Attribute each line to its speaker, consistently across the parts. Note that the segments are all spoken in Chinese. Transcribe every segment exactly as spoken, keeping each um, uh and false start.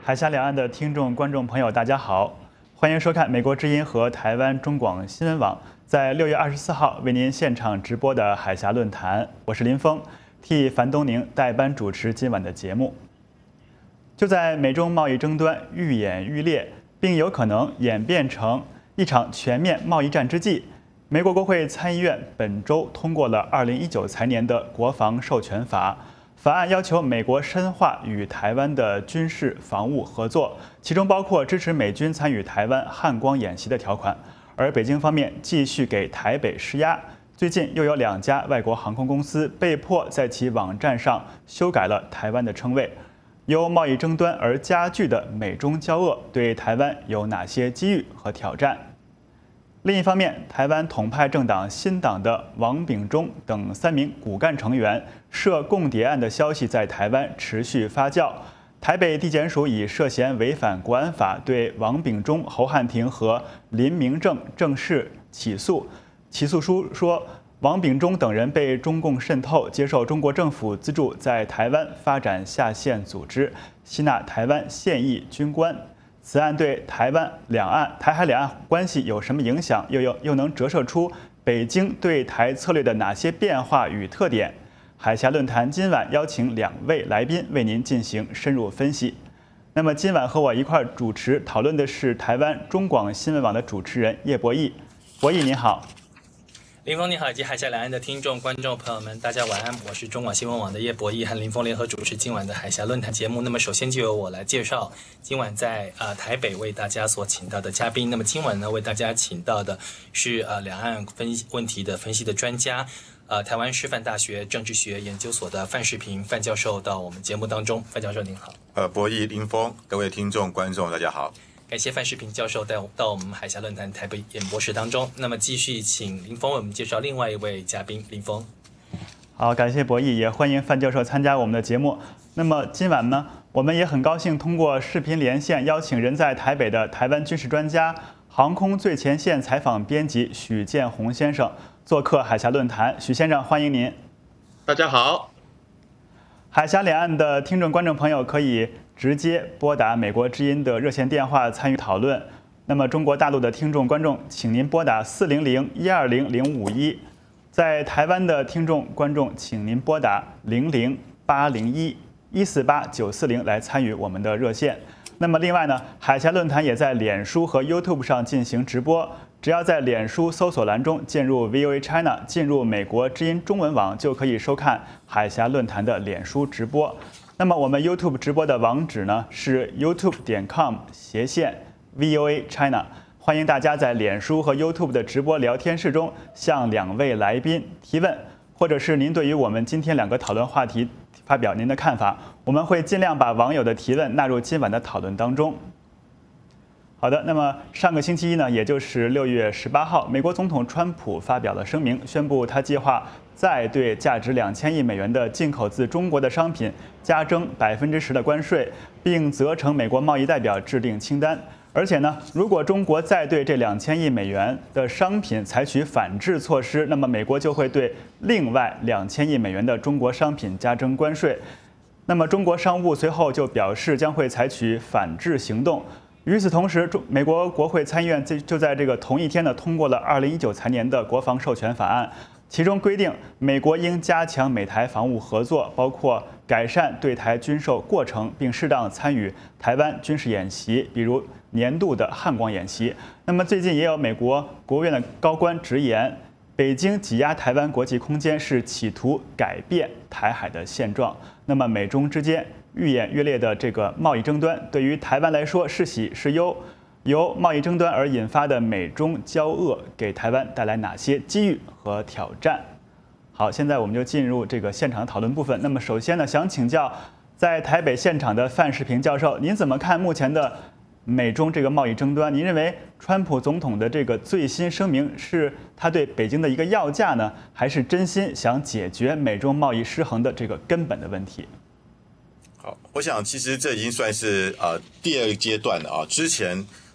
Speaker 1: 海峡两岸的听众、观众朋友，大家好，欢迎收看美国之音和台湾中广新闻网在六月二十四号为您现场直播的海峡论坛。我是林峰，替樊东宁代班主持今晚的节目。就在美中贸易争端愈演愈烈，并有可能演变成一场全面贸易战之际，美国国会参议院本周通过了二零一九财年的国防授权法。法案要求美国深化与台湾的军事防务合作，其中包括支持美军参与台湾汉光演习的条款。而北京方面继续给台北施压，最近又有两家外国航空公司被迫在其网站上修改了台湾的称谓。由贸易争端而加剧的美中交恶，对台湾有哪些机遇和挑战？另一方面，台湾统派政党新党的王炳忠等三名骨干成员涉共谍案的消息在台湾持续发酵。台北地检署以涉嫌违反国安法对王炳忠、侯汉廷和林明正正式起诉。起诉书说，王炳忠等人被中共渗透，接受中国政府资助，在台湾发展下线组织，吸纳台湾现役军官。此案对台湾两岸、台海两岸关系有什么影响？又有又能折射出北京对台策略的哪些变化与特点？海峡论坛今晚邀请两位来宾为您进行深入分析。那么今晚和我一块主持讨论的是台湾中广新闻网的主持人叶博弈。博弈您好。
Speaker 2: 林峰你好，以及海峡两岸的听众、观众朋友们，大家晚安。我是中广新闻网的叶博弈，和林峰联合主持今晚的海峡论坛节目。那么首先就由我来介绍今晚在呃台北为大家所请到的嘉宾。那么今晚呢，为大家请到的是呃两岸分析问题的分析的专家，呃台湾师范大学政治学研究所的范世平范教授到我们节目当中。范教授您好。
Speaker 3: 呃，博弈、林峰，各位听众、观众，大家好。
Speaker 2: 感谢范世平教授带到我们海峡论坛台北演播室当中。那么继续请林峰为我们介绍另外一位嘉宾林峰。
Speaker 1: 好，感谢博弈，也欢迎范教授参加我们的节目。那么今晚呢，我们也很高兴通过视频连线邀请人在台北的台湾军事专家、航空最前线采访编辑许建宏先生做客海峡论坛。许先生，欢迎您。
Speaker 4: 大家好。
Speaker 1: 海峡两岸的听众、观众朋友可以直接拨打美国之音的热线电话参与讨论。那么中国大陆的听众、观众，请您拨打四零零一二零零五一。在台湾的听众、观众，请您拨打零零八零一一四八九四零来参与我们的热线。那么另外呢，海峡论坛也在脸书和 YouTube 上进行直播。只要在脸书搜索栏中进入 V O A China， 进入美国之音中文网，就可以收看海峡论坛的脸书直播。那么我们 YouTube 直播的网址呢是 youtube 点 com 斜线 V O A China。欢迎大家在脸书和 YouTube 的直播聊天室中向两位来宾提问，或者是您对于我们今天两个讨论话题发表您的看法，我们会尽量把网友的提问纳入今晚的讨论当中。好的，那么上个星期一呢，也就是六月十八号，美国总统川普发表了声明，宣布他计划再对价值两千亿美元的进口自中国的商品加征百分之十的关税，并责成美国贸易代表制定清单。而且呢，如果中国再对这两千亿美元的商品采取反制措施，那么美国就会对另外两千亿美元的中国商品加征关税。那么中国商务随后就表示将会采取反制行动。与此同时，中美国国会参议院就在这个同一天呢，通过了二零一九财年的国防授权法案，其中规定美国应加强美台防务合作，包括改善对台军售过程，并适当参与台湾军事演习，比如年度的汉光演习。那么最近也有美国国务院的高官直言，北京挤压台湾国际空间是企图改变台海的现状。那么美中之间愈演愈烈的这个贸易争端，对于台湾来说是喜是忧？由贸易争端而引发的美中交恶，给台湾带来哪些机遇和挑战？好，现在我们就进入这个现场的讨论部分。那么首先呢，想请教在台北现场的范世平教授，您怎么看目前的美中这个贸易争端？您认为川普总统的这个最新声明是他对北京的一个要价呢，还是真心想解决美中贸易失衡的这个根本的问题？
Speaker 3: 好，我想其实这已经算是呃第二个阶段了啊。之前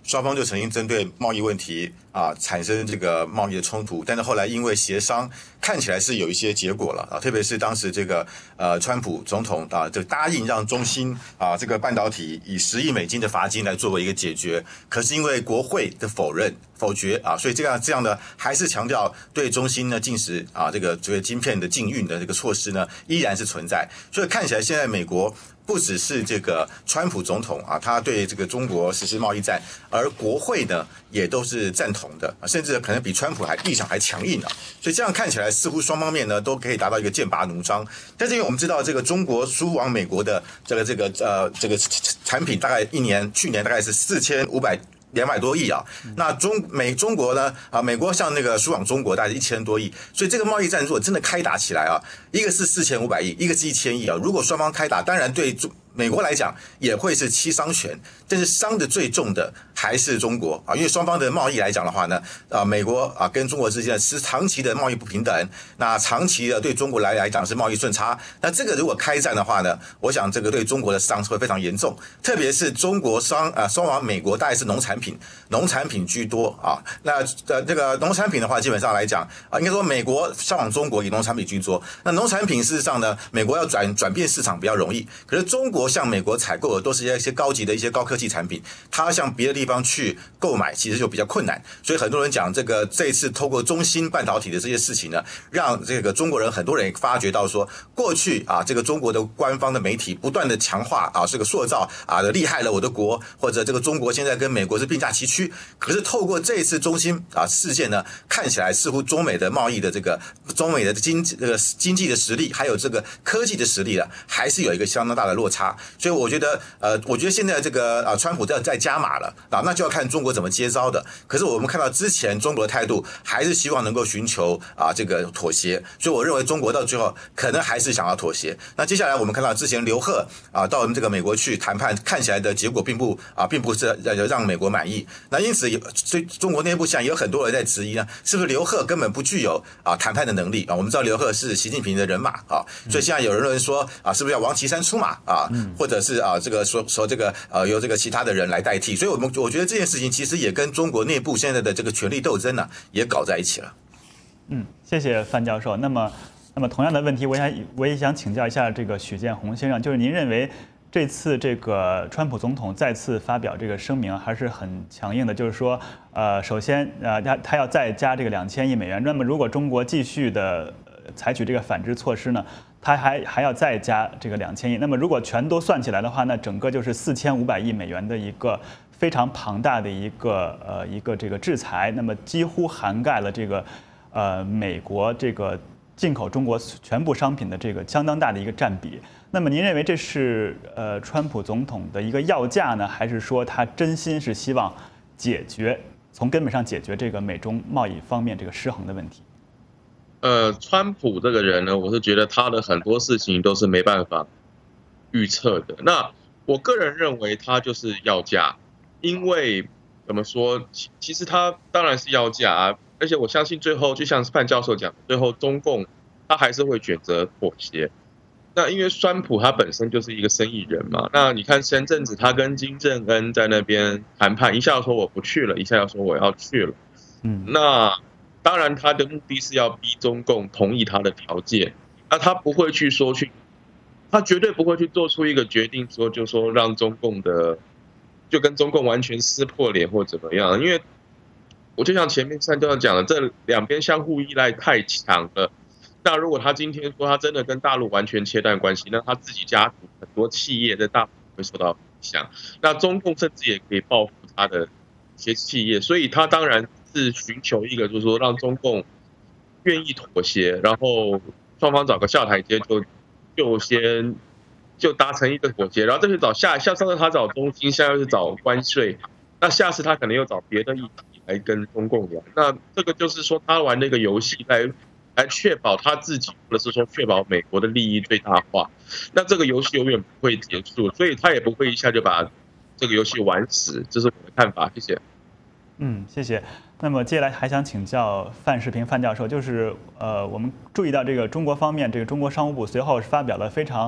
Speaker 3: 双方就曾经针对贸易问题啊产生这个贸易的冲突，但是后来因为协商，看起来是有一些结果了啊，特别是当时这个呃川普总统啊，就答应让中芯啊这个半导体以十亿美金的罚金来作为一个解决，可是因为国会的否认否决啊，所以这样这样的还是强调对中芯呢禁止啊这个这个晶片的禁运的这个措施呢依然是存在，所以看起来现在美国不只是这个川普总统啊，他对这个中国实施贸易战，而国会呢也都是赞同的，甚至可能比川普还立场还强硬啊。所以这样看起来，似乎双方面呢都可以达到一个剑拔弩张。但是因为我们知道，这个中国输往美国的这个这个呃这个产品，大概一年去年大概是四千五百。两百多亿啊，那中美中国呢啊，美国像那个输往中国大概一千多亿，所以这个贸易战如果真的开打起来啊，一个是四千五百亿，一个是一千亿啊，如果双方开打，当然对美国来讲也会是七伤拳，但是伤的最重的还是中国啊，因为双方的贸易来讲的话呢，啊，美国啊跟中国之间是长期的贸易不平等，那长期的对中国来来讲是贸易顺差，那这个如果开战的话呢，我想这个对中国的伤会非常严重，特别是中国伤啊伤亡美国大概是农产品，农产品居多啊，那呃这个农产品的话，基本上来讲啊，应该说美国伤亡中国以农产品居多，那农产品事实上呢，美国要转转变市场比较容易，可是中国向美国采购的都是一些高级的一些高科技产品，它向别的地方去购买其实就比较困难，所以很多人讲这个这一次透过中芯半导体的这些事情呢，让这个中国人很多人也发觉到说，过去啊这个中国的官方的媒体不断的强化啊这个塑造啊厉害了我的国，或者这个中国现在跟美国是并驾齐驱，可是透过这一次中芯啊事件呢，看起来似乎中美的贸易的这个中美的经这个经济的实力，还有这个科技的实力呢，还是有一个相当大的落差。所以我觉得，呃，我觉得现在这个啊，川普在在加码了啊，那就要看中国怎么接招的。可是我们看到之前中国的态度，还是希望能够寻求啊这个妥协。所以我认为中国到最后可能还是想要妥协。那接下来我们看到之前刘鹤啊到这个美国去谈判，看起来的结果并不啊并不是让美国满意。那因此，所以中国内部现在也有很多人在质疑呢，是不是刘鹤根本不具有啊谈判的能力啊？我们知道刘鹤是习近平的人马啊，所以现在有人说啊，是不是要王岐山出马啊？或者是啊，这个说说这个呃由这个其他的人来代替，所以我们我觉得这件事情其实也跟中国内部现在的这个权力斗争呢、啊、也搞在一起了。
Speaker 1: 嗯，谢谢范教授。那么，那么同样的问题，我想我也想请教一下这个许建宏先生，就是您认为这次这个川普总统再次发表这个声明还是很强硬的，就是说，呃，首先呃他他要再加这个两千亿美元，那么如果中国继续的采取这个反制措施呢？他还还要再加这个两千亿，那么如果全都算起来的话，那整个就是四千五百亿美元的一个非常庞大的一个呃一个这个制裁，那么几乎涵盖了这个呃美国这个进口中国全部商品的这个相当大的一个占比。那么您认为这是呃川普总统的一个要价呢，还是说他真心是希望解决从根本上解决这个美中贸易方面这个失衡的问题？
Speaker 4: 呃，川普这个人呢，我是觉得他的很多事情都是没办法预测的。那我个人认为他就是要价，因为怎么说，其实他当然是要价啊，而且我相信最后就像范教授讲，最后中共他还是会选择妥协。那因为川普他本身就是一个生意人嘛，那你看前阵子他跟金正恩在那边谈判，一下说我不去了，一下要说我要去了，嗯，那。当然，他的目的是要逼中共同意他的条件，那他不会去说去，他绝对不会去做出一个决定，说就说让中共的就跟中共完全撕破脸或怎么样，因为我就像前面三段讲的，这两边相互依赖太强了。那如果他今天说他真的跟大陆完全切断关系，那他自己家族很多企业在大陆会受到影响，那中共甚至也可以报复他的一些企业，所以他当然。是寻求一个，就是说让中共愿意妥协，然后双方找个下台阶就，就就先就达成一个妥协，然后再去找下下上次他找中芯，现在又是找关税，那下次他可能又找别的议题来跟中共聊。那这个就是说他玩那个游戏来来确保他自己，或者是说确保美国的利益最大化。那这个游戏永远不会结束，所以他也不会一下就把这个游戏玩死，这是我的看法。谢谢。
Speaker 1: 嗯，谢谢。那么接下来还想请教范世平范教授，就是呃，我们注意到这个中国方面，这个中国商务部随后是发表了非常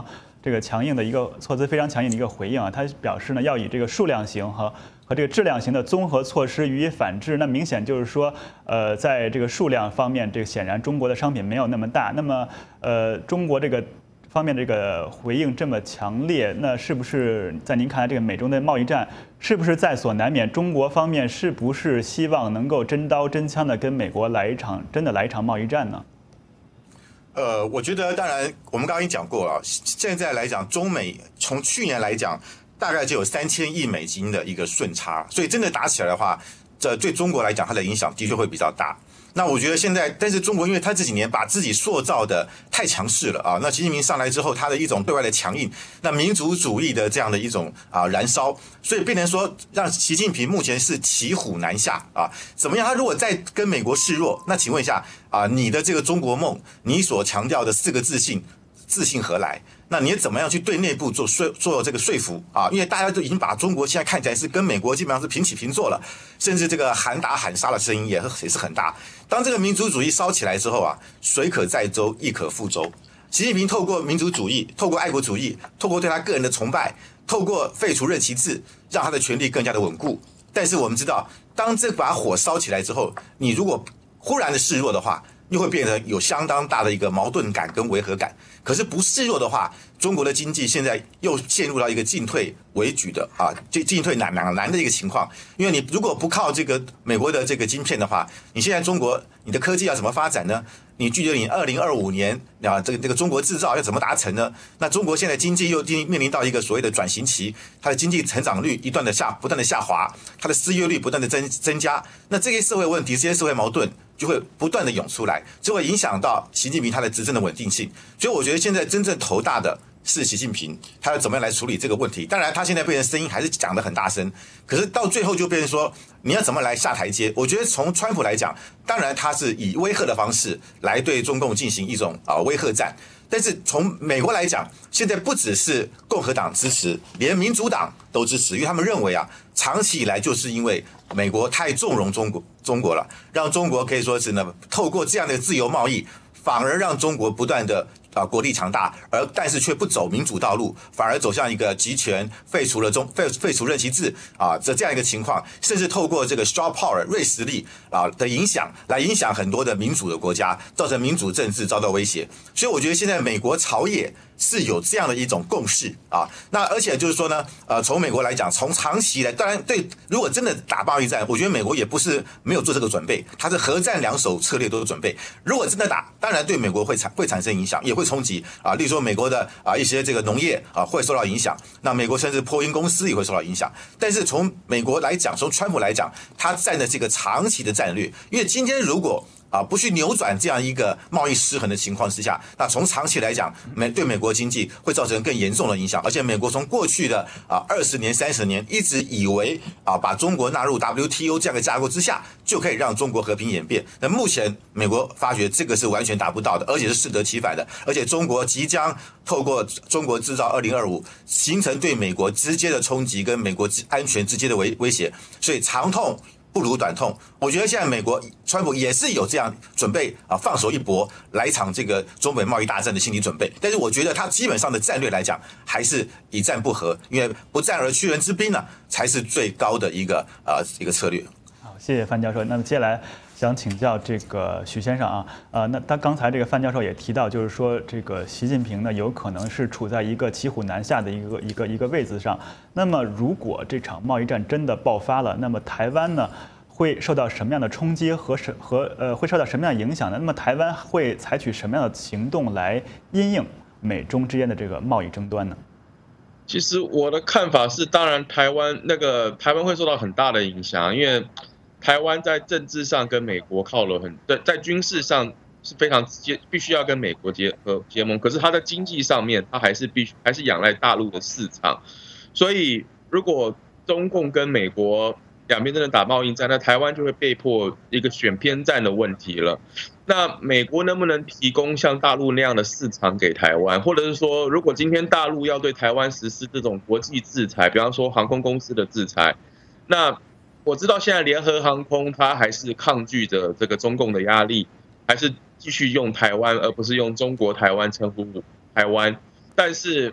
Speaker 1: 这个强硬的一个措辞，非常强硬的一个回应啊。他表示呢，要以这个数量型和和这个质量型的综合措施予以反制。那明显就是说，呃，在这个数量方面，这个显然中国的商品没有那么大。那么，呃，中国这个方面这个回应这么强烈，那是不是在您看来，这个美中的贸易战是不是在所难免？中国方面是不是希望能够真刀真枪的跟美国来一场真的来一场贸易战呢？
Speaker 3: 呃，我觉得当然，我们刚刚已经讲过了，现在来讲，中美从去年来讲，大概就有三千亿美金的一个顺差，所以真的打起来的话，这对中国来讲，它的影响的确会比较大。那我觉得现在，但是中国因为他这几年把自己塑造的太强势了啊，那习近平上来之后，他的一种对外的强硬，那民族主义的这样的一种啊燃烧，所以变成说让习近平目前是骑虎难下啊。怎么样？他如果再跟美国示弱，那请问一下啊，你的这个中国梦，你所强调的四个自信，自信何来？那你怎么样去对内部做说做这个说服啊？因为大家都已经把中国现在看起来是跟美国基本上是平起平坐了，甚至这个喊打喊杀的声音也也是很大。当这个民族主义烧起来之后啊，水可载舟，亦可覆舟。习近平透过民族主义，透过爱国主义，透过对他个人的崇拜，透过废除任期制，让他的权力更加的稳固。但是我们知道，当这把火烧起来之后，你如果忽然的示弱的话，又会变得有相当大的一个矛盾感跟违和感。可是不示弱的话，中国的经济现在又陷入到一个进退维举的啊，进进退难难难的一个情况。因为你如果不靠这个美国的这个晶片的话，你现在中国你的科技要怎么发展呢？你距离你二零二五年啊，这个这个中国制造要怎么达成呢？那中国现在经济又面临到一个所谓的转型期，它的经济成长率一段的下不断的下滑，它的失业率不断的增增加，那这些社会问题、这些社会矛盾就会不断的涌出来，就会影响到习近平他的执政的稳定性。所以我觉得现在真正头大的是习近平，他要怎么样来处理这个问题？当然，他现在变成声音还是讲得很大声，可是到最后就变成说，你要怎么来下台阶？我觉得从川普来讲，当然他是以威吓的方式来对中共进行一种啊威吓战，但是从美国来讲，现在不只是共和党支持，连民主党都支持，因为他们认为啊，长期以来就是因为美国太纵容中国中国了，让中国可以说是呢，透过这样的自由贸易，反而让中国不断的啊国力强大，而但是却不走民主道路，反而走向一个集权，废除了中废废除任期制啊这这样一个情况，甚至透过这个 straw power 锐实力啊的影响，来影响很多的民主的国家，造成民主政治遭到威胁。所以我觉得现在美国朝野是有这样的一种共识啊。那而且就是说呢，呃，从美国来讲，从长期来，当然对，如果真的打贸易战，我觉得美国也不是没有做这个准备，它是核战两手策略都有准备。如果真的打，当然对美国会产会产生影响，也会冲击啊。例如说美国的啊一些这个农业啊会受到影响，那美国甚至波音公司也会受到影响。但是从美国来讲，从川普来讲，他站的这个长期的战略，因为今天如果啊，不去扭转这样一个贸易失衡的情况之下，那从长期来讲，美对美国经济会造成更严重的影响。而且美国从过去的啊二十年、三十年一直以为啊把中国纳入 W T O 这样的架构之下，就可以让中国和平演变。那目前美国发觉这个是完全达不到的，而且是适得其反的。而且中国即将透过中国制造二零二五，形成对美国直接的冲击跟美国安全直接的威威胁。所以长痛不如短痛，我觉得现在美国川普也是有这样准备啊，放手一搏，来一场这个中美贸易大战的心理准备。但是我觉得他基本上的战略来讲，还是以战不和，因为不战而屈人之兵呢，才是最高的一个呃一个策略。
Speaker 1: 好，谢谢范教授。那么接下来想请教这个许先生啊，呃，那他刚才这个范教授也提到，就是说这个习近平呢，有可能是处在一个骑虎难下的一个一个一个位置上。那么如果这场贸易战真的爆发了，那么台湾呢会受到什么样的冲击和什和呃会受到什么样的影响呢？那么台湾会采取什么样的行动来因应美中之间的这个贸易争端呢？
Speaker 4: 其实我的看法是，当然台湾那个台湾会受到很大的影响，因为台湾在政治上跟美国靠了很，在在军事上是非常接必须要跟美国结合结盟，可是它在经济上面，它还是必须还是仰赖大陆的市场，所以如果中共跟美国两边真的打贸易战，那台湾就会被迫一个选边站的问题了。那美国能不能提供像大陆那样的市场给台湾，或者是说，如果今天大陆要对台湾实施这种国际制裁，比方说航空公司的制裁，那我知道现在联合航空它还是抗拒着这个中共的压力，还是继续用台湾而不是用中国台湾称呼台湾，但是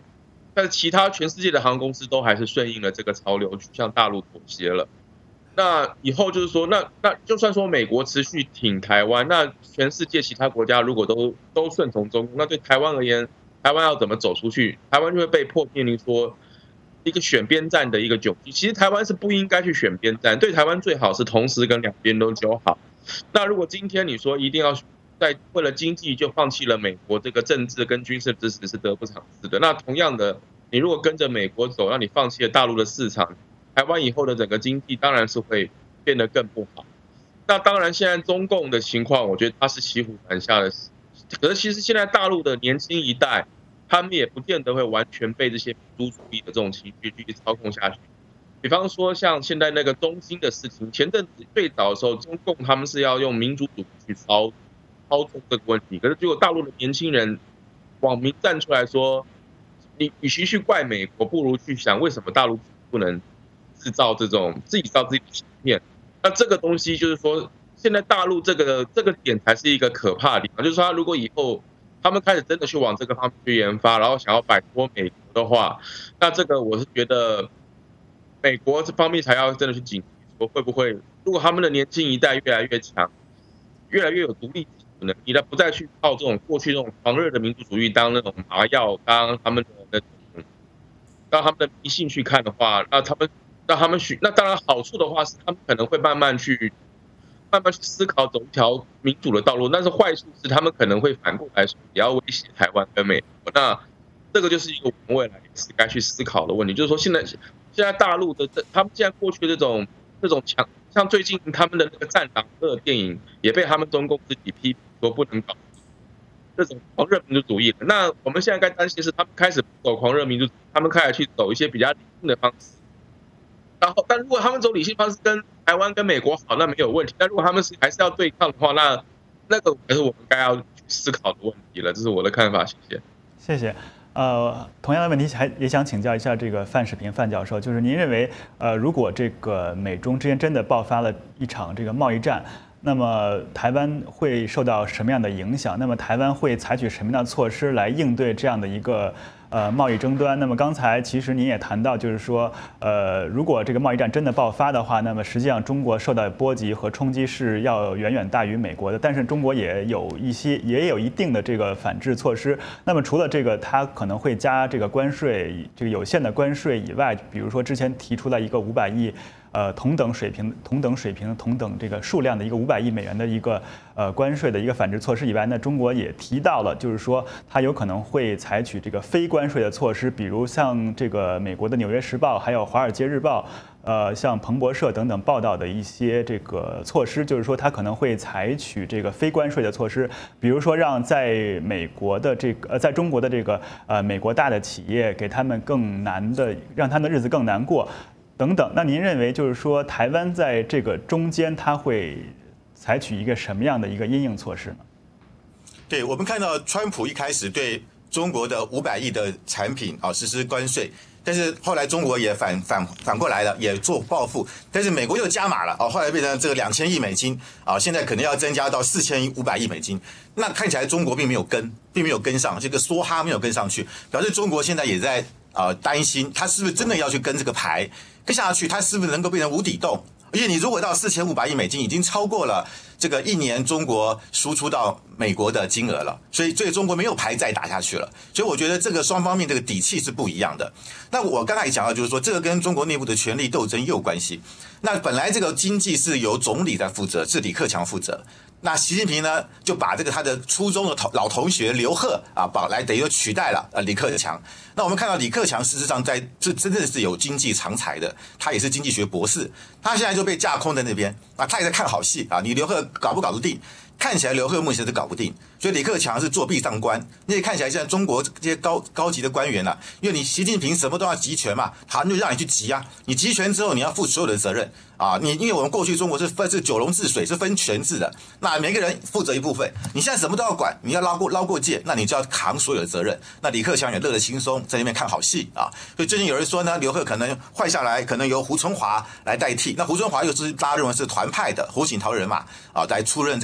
Speaker 4: 但是其他全世界的航空公司都还是顺应了这个潮流，去向大陆妥协了。那以后就是说，那那就算说美国持续挺台湾，那全世界其他国家如果都都顺从中共，那对台湾而言，台湾要怎么走出去？台湾就会被迫面临说一个选边站的一个窘境。其实台湾是不应该去选边站，对台湾最好是同时跟两边都友好。那如果今天你说一定要在为了经济就放弃了美国这个政治跟军事支持，是得不偿失的。那同样的，你如果跟着美国走，让你放弃了大陆的市场，台湾以后的整个经济当然是会变得更不好。那当然，现在中共的情况，我觉得它是骑虎难下的。可是其实现在大陆的年轻一代，他们也不见得会完全被这些民族主义的这种情绪去操控下去。比方说，像现在那个中兴的事情，前阵子最早的时候，中共他们是要用民族主义去操操纵这个问题，可是结果大陆的年轻人网民站出来说，你与其去怪美国，不如去想为什么大陆不能制造这种自己造自己的芯片。那这个东西就是说，现在大陆这个这个点才是一个可怕的地方，就是说，如果以后他们开始真的去往这个方面去研发，然后想要摆脱美国的话，那这个我是觉得美国这方面才要真的去警惕，说会不会，如果他们的年轻一代越来越强，越来越有独立自主能力，那不再去靠这种过去那种狂热的民族主义当那种麻药，当他们的那种，当他们的迷信去看的话，那他们。那他们许那当然好处的话是他们可能会慢慢去慢慢去思考走一条民主的道路，但是坏处是他们可能会反过来说也要威胁台湾跟美国。那这个就是一个我们未来也是该去思考的问题，就是说现在现在大陆的他们现在过去的这种这种强，像最近他们的那个战狼二电影也被他们中共自己批评说不能搞这种狂热民族主义的。那我们现在该担心的是他们开始不走狂热民族主义，他们开始去走一些比较理性的方式。然后，但如果他们走理性方式跟台湾跟美国好，那没有问题。但如果他们是还是要对抗的话，那那个还是我们该要去思考的问题了。这是我的看法，谢谢。
Speaker 1: 谢谢。呃，同样的问题还也想请教一下这个范世平范教授，就是您认为，呃，如果这个美中之间真的爆发了一场这个贸易战，那么台湾会受到什么样的影响？那么台湾会采取什么样的措施来应对这样的一个呃贸易争端？那么刚才其实您也谈到，就是说，呃，如果这个贸易战真的爆发的话，那么实际上中国受到的波及和冲击是要远远大于美国的。但是中国也有一些也有一定的这个反制措施。那么除了这个，它可能会加这个关税，这个有限的关税以外，比如说之前提出了一个五百亿。呃，同等水平、同等水平、同等这个数量的一个五百亿美元的一个呃关税的一个反制措施以外，那中国也提到了，就是说它有可能会采取这个非关税的措施，比如像这个美国的《纽约时报》还有《华尔街日报》，呃，像彭博社等等报道的一些这个措施，就是说它可能会采取这个非关税的措施，比如说让在美国的这个呃，在中国的这个呃美国大的企业给他们更难的，让他们的日子更难过。等等，那您认为就是说，台湾在这个中间，它会采取一个什么样的一个因应措施呢？
Speaker 3: 对，我们看到川普一开始对中国的五百亿的产品啊实施关税，但是后来中国也反反反过来了，也做报复，但是美国又加码了啊，后来变成这个两千亿美金啊，现在可能要增加到四千五百亿美金。那看起来中国并没有跟，并没有跟上，这个梭哈没有跟上去，表示中国现在也在啊担心，他是不是真的要去跟这个牌？跟下去，它是不是能够变成无底洞？而且你如果到四千五百亿美金，已经超过了这个一年中国输出到美国的金额了，所以对中国没有牌再打下去了。所以我觉得这个双方面这个底气是不一样的。那我刚才也讲到，就是说这个跟中国内部的权力斗争也有关系。那本来这个经济是由总理在负责，是李克强负责。那习近平呢，就把这个他的初中的同老同学刘鹤啊，把来等于取代了呃李克强。那我们看到李克强事实上在这真正是有经济长才的，他也是经济学博士，他现在就被架空在那边啊，他也在看好戏啊，你刘鹤搞不搞得定？看起来刘鹤目前是搞不定，所以李克强是作弊上官。你也看起来现在中国这些高高级的官员啊，因为你习近平什么都要集权嘛，他就让你去集啊，你集权之后你要负所有的责任啊。你因为我们过去中国是分是九龙治水，是分权制的，那每个人负责一部分，你现在什么都要管，你要捞过捞过界，那你就要扛所有的责任。那李克强也乐得轻松，在那边看好戏啊。所以最近有人说呢，刘鹤可能换下来，可能由胡春华来代替。那胡春华又是大家认为是团派的胡锦涛人马啊，来出任这个中美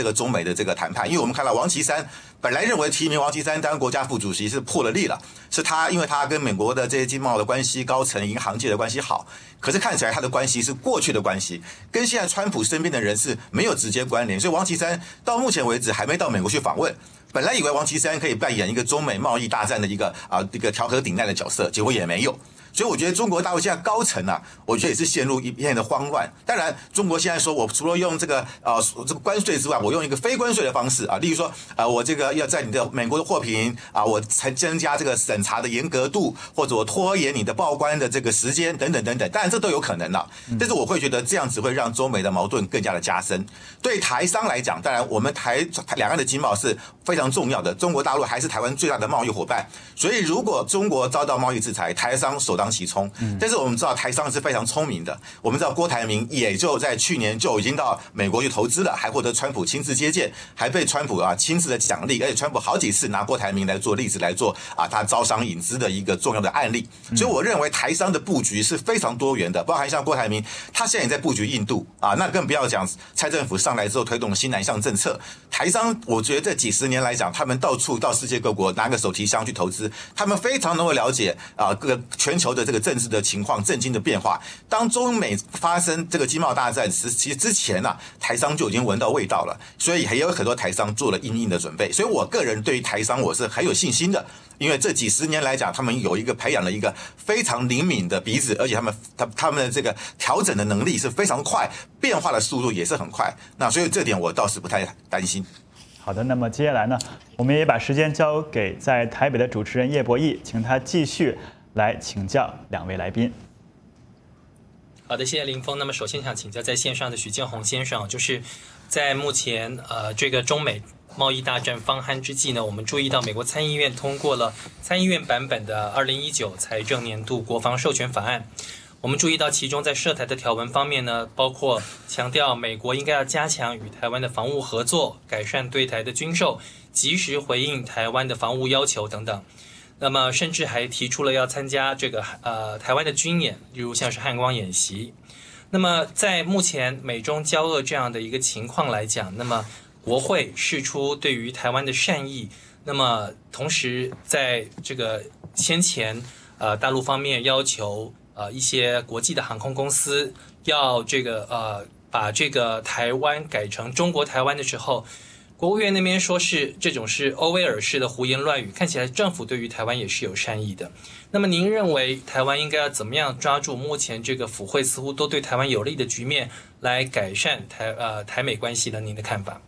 Speaker 3: 的这个谈判，因为我们看到王岐山本来认为提名王岐山当国家副主席是破了例了，是他因为他跟美国的这些经贸的关系、高层银行界的关系好，可是看起来他的关系是过去的关系，跟现在川普身边的人是没有直接关联，所以王岐山到目前为止还没到美国去访问。本来以为王岐山可以扮演一个中美贸易大战的一个啊一个调和顶难的角色，结果也没有。所以我觉得中国大陆现在高层啊，我觉得也是陷入一片的慌乱。当然，中国现在说我除了用这个呃这个关税之外，我用一个非关税的方式啊，例如说啊，我这个要在你的美国的货品啊，我才增加这个审查的严格度，或者我拖延你的报关的这个时间等等等等。当然这都有可能了，但是我会觉得这样子会让中美的矛盾更加的加深。对台商来讲，当然我们台两岸的经贸是非常重要的，中国大陆还是台湾最大的贸易伙伴，所以如果中国遭到贸易制裁，台商首当其冲。但是我们知道台商是非常聪明的，我们知道郭台铭也就在去年就已经到美国去投资了，还获得川普亲自接见，还被川普啊亲自的奖励，而且川普好几次拿郭台铭来做例子来做啊他招商引资的一个重要的案例。所以我认为台商的布局是非常多元的，包含像郭台铭，他现在也在布局印度啊，那更不要讲蔡政府上来之后推动新南向政策，台商我觉得这几十年来讲，他们到处到世界各国拿个手提箱去投资，他们非常能够了解啊各个全球的这个政治的情况、政经的变化。当中美发生这个经贸大战时，其实之前啊，台商就已经闻到味道了，所以也有很多台商做了因应的准备。所以我个人对于台商我是很有信心的，因为这几十年来讲，他们有一个培养了一个非常灵敏的鼻子，而且他们他他们的这个调整的能力是非常快，变化的速度也是很快。那所以这点我倒是不太担心。
Speaker 1: 好的，那么接下来呢，我们也把时间交给在台北的主持人叶博弈，请他继续来请教两位来宾。
Speaker 2: 好的，谢谢林峰。那么首先想请教在线上的许建宏先生，就是在目前呃这个中美贸易大战方酣之际呢，我们注意到美国参议院通过了参议院版本的二零一九财政年度国防授权法案。我们注意到其中在涉台的条文方面呢，包括强调美国应该要加强与台湾的防务合作，改善对台的军售，及时回应台湾的防务要求等等。那么甚至还提出了要参加这个呃台湾的军演，例如像是汉光演习。那么在目前美中交恶这样的一个情况来讲，那么国会释出对于台湾的善意，那么同时在这个先前呃大陆方面要求呃一些国际的航空公司要这个呃把这个台湾改成中国台湾的时候，国务院那边说是这种是欧威尔式的胡言乱语，看起来政府对于台湾也是有善意的。那么您认为台湾应该要怎么样抓住目前这个府会似乎都对台湾有利的局面，来改善台呃台美关系呢？您的看法？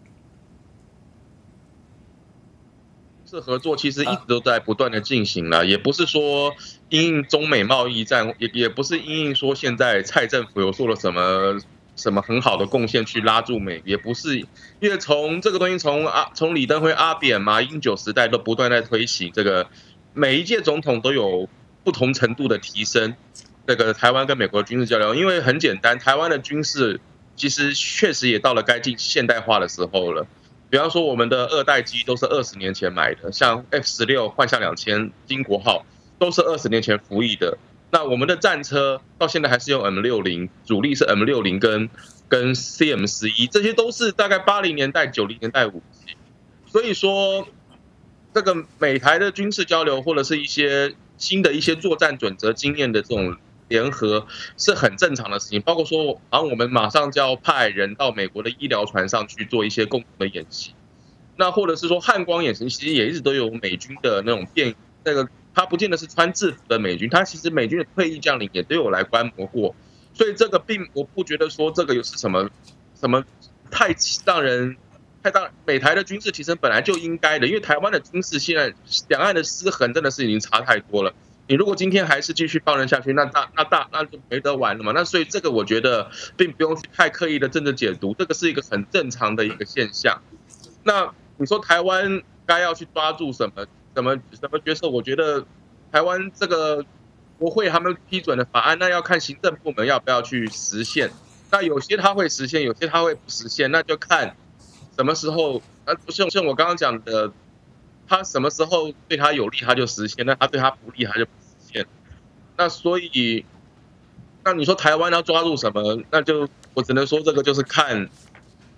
Speaker 4: 这合作其实一直都在不断的进行了，也不是说因应中美贸易战，也也不是因应说现在蔡政府有做了什么。什么很好的贡献去拉住美，也不是，因为从这个东西从啊从李登辉、阿扁、马英九时代都不断在推行这个，每一届总统都有不同程度的提升这个台湾跟美国的军事交流，因为很简单，台湾的军事其实确实也到了该进现代化的时候了。比方说我们的二代机都是二十年前买的，像 F 十六、幻象两千、金国号都是二十年前服役的。那我们的战车到现在还是用 M 六十， 主力是 M 六十 跟跟 C M 十一， 这些都是大概八零年代、九零年代武器。所以说，这个美台的军事交流或者是一些新的一些作战准则经验的这种联合是很正常的事情。包括说，好像我们马上就要派人到美国的医疗船上去做一些共同的演习。那或者是说汉光演习，其实也一直都有美军的那种变那个。他不见得是穿制服的美军，他其实美军的退役将领也都有来观摩过，所以这个并我不觉得说这个有是什么什么太让人太大。美台的军事其实本来就应该的，因为台湾的军事现在两岸的失衡真的是已经差太多了。你如果今天还是继续放任下去，那大那大那就没得玩了嘛。那所以这个我觉得并不用去太刻意的政治解读，这个是一个很正常的一个现象。那你说台湾该要去抓住什么？什么什么角色？我觉得台湾这个国会他们批准的法案，那要看行政部门要不要去实现。那有些他会实现，有些他会不实现，那就看什么时候。那像像我刚刚讲的，他什么时候对他有利他就实现，那他对他不利他就不实现。那所以，那你说台湾要抓住什么？那就我只能说这个就是看。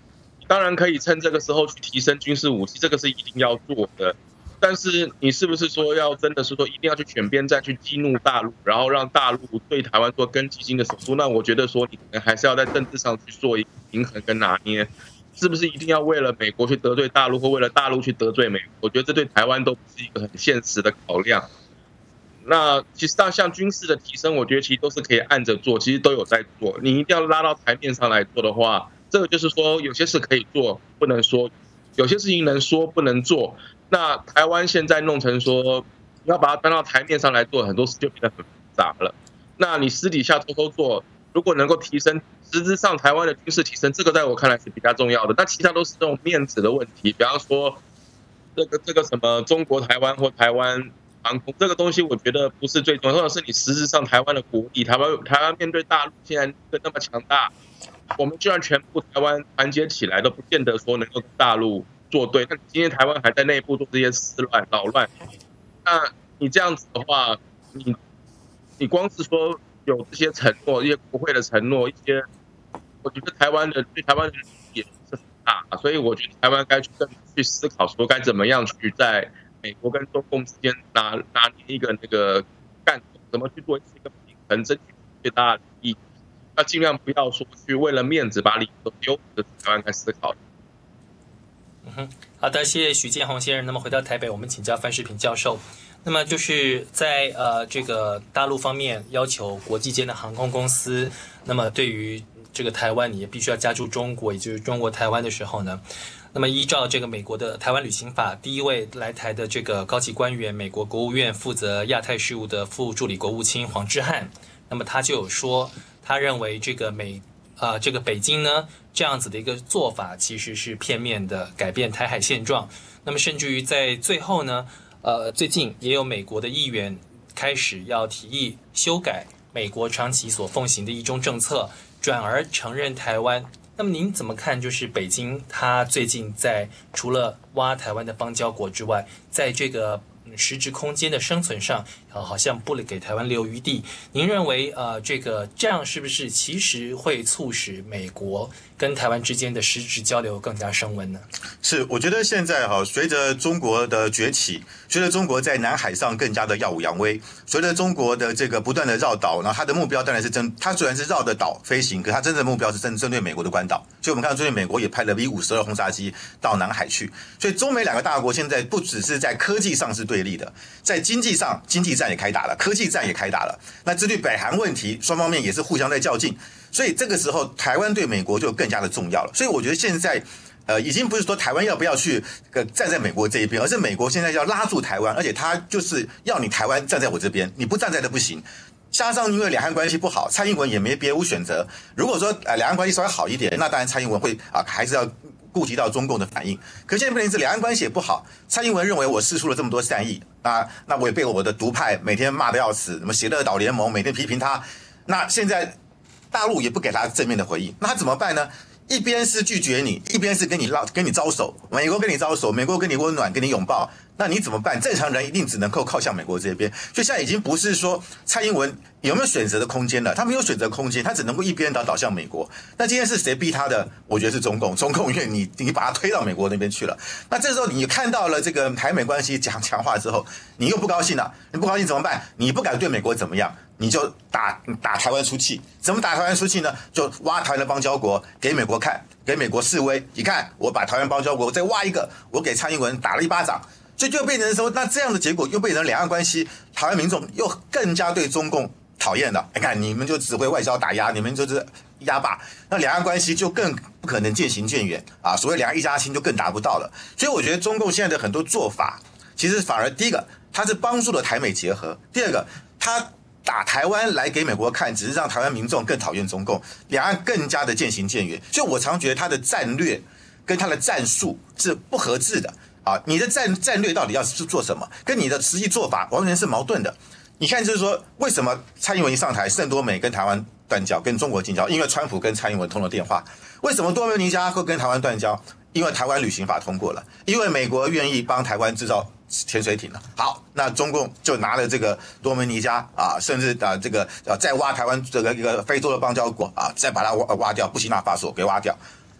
Speaker 4: 当然可以趁这个时候去提升军事武器，这个是一定要做的。但是你是不是说要真的是说一定要去选边站去激怒大陆，然后让大陆对台湾做更激进的手术？那我觉得说你可能还是要在政治上去做一个平衡跟拿捏，是不是一定要为了美国去得罪大陆，或为了大陆去得罪美国？我觉得这对台湾都不是一个很现实的考量。那其实像像军事的提升，我觉得其实都是可以按着做，其实都有在做。你一定要拉到台面上来做的话，这个就是说有些事可以做，不能说；有些事情能说不能做。那台湾现在弄成说要把它搬到台面上来做，很多事就变得很复杂了。那你私底下偷偷做，如果能够提升实质上台湾的军事提升，这个在我看来是比较重要的。那其他都是这种面子的问题，比方说这个这个什么中国台湾或台湾航空这个东西，我觉得不是最重要，重要是你实质上台湾的国力，台湾台湾面对大陆现在那么强大，我们居然全部台湾团结起来，都不见得说能够跟大陆做对。那今天台湾还在内部做这些事乱扰乱，那你这样子的话，你你光是说有这些承诺，一些国会的承诺，一些我觉得台湾的对台湾的也是很大，所以我觉得台湾该去更去思考说该怎么样去在美国跟中共之间拿拿捏一个那个干，怎么去做一个平衡，争取最大的利益。那尽量不要说去为了面子把利益都丢，这是台湾该思考的。
Speaker 2: 嗯哼，好的，谢谢许建宏先生。那么回到台北，我们请教范世平教授。那么就是在呃这个大陆方面要求国际间的航空公司，那么对于这个台湾你也必须要加注中国，也就是中国台湾的时候呢，那么依照这个美国的台湾旅行法，第一位来台的这个高级官员，美国国务院负责亚太事务的副助理国务卿黄志汉，那么他就有说，他认为这个美呃这个北京呢这样子的一个做法其实是片面的改变台海现状。那么甚至于在最后呢，呃最近也有美国的议员开始要提议修改美国长期所奉行的一中政策，转而承认台湾。那么您怎么看？就是北京它最近在除了挖台湾的邦交国之外，在这个实质空间的生存上，呃，好像不给台湾留余地。您认为，呃，这个这样是不是其实会促使美国跟台湾之间的实质交流更加升温呢？
Speaker 3: 是，我觉得现在哈，随着中国的崛起，随着中国在南海上更加的耀武扬威，随着中国的这个不断的绕岛，然后它的目标当然是针，它虽然是绕着岛飞行，可它真正的目标是针针对美国的关岛。所以我们看到最近美国也派了 V 五十二轰炸机到南海去，所以中美两个大国现在不只是在科技上是对立的，在经济上经济战也开打了，科技战也开打了。那针对北韩问题，双方面也是互相在较劲，所以这个时候台湾对美国就更加的重要了。所以我觉得现在。呃，已经不是说台湾要不要去呃站在美国这一边，而是美国现在要拉住台湾，而且他就是要你台湾站在我这边，你不站在的不行。加上因为两岸关系不好，蔡英文也没别无选择。如果说呃两岸关系稍微好一点，那当然蔡英文会啊、呃、还是要顾及到中共的反应。可现在问题是两岸关系也不好，蔡英文认为我释出了这么多善意，那那我也被我的独派每天骂得要死，什么邪恶岛联盟每天批评他，那现在大陆也不给他正面的回应，那他怎么办呢？一边是拒绝你，一边是跟你捞跟你招手，美国跟你招手，美国跟你温暖，跟你拥抱，那你怎么办？正常人一定只能够靠向美国这边。所以现在已经不是说蔡英文有没有选择的空间了，他没有选择空间，他只能够一边倒倒向美国。那今天是谁逼他的？我觉得是中共，中共因为你你把他推到美国那边去了。那这时候你看到了这个台美关系强强化之后，你又不高兴了，你不高兴怎么办？你不敢对美国怎么样？你就打打台湾出气，怎么打台湾出气呢？就挖台湾的邦交国给美国看，给美国示威。你看，我把台湾邦交国再挖一个，我给蔡英文打了一巴掌，所以就变成说，那这样的结果又变成两岸关系，台湾民众又更加对中共讨厌了。你看，你们就只会外交打压，你们就是压霸，那两岸关系就更不可能渐行渐远啊！所谓两岸一家亲就更达不到了。所以我觉得中共现在的很多做法，其实反而第一个，它是帮助了台美结合；第二个，它打台湾来给美国看，只是让台湾民众更讨厌中共，两岸更加的渐行渐远。所以我常觉得他的战略跟他的战术是不合致的啊！你的战战略到底要是做什么，跟你的实际做法完全是矛盾的。你看，就是说，为什么蔡英文一上台，圣多美跟台湾断交，跟中国建交？因为川普跟蔡英文通了电话。为什么多米尼加会跟台湾断交？因为台湾旅行法通过了，因为美国愿意帮台湾制造潜水艇了。好，那中共就拿了这个多米尼加啊，甚至啊这个啊再挖台湾这个一个非洲的邦交国啊，再把它挖挖掉，布基纳法索给挖掉。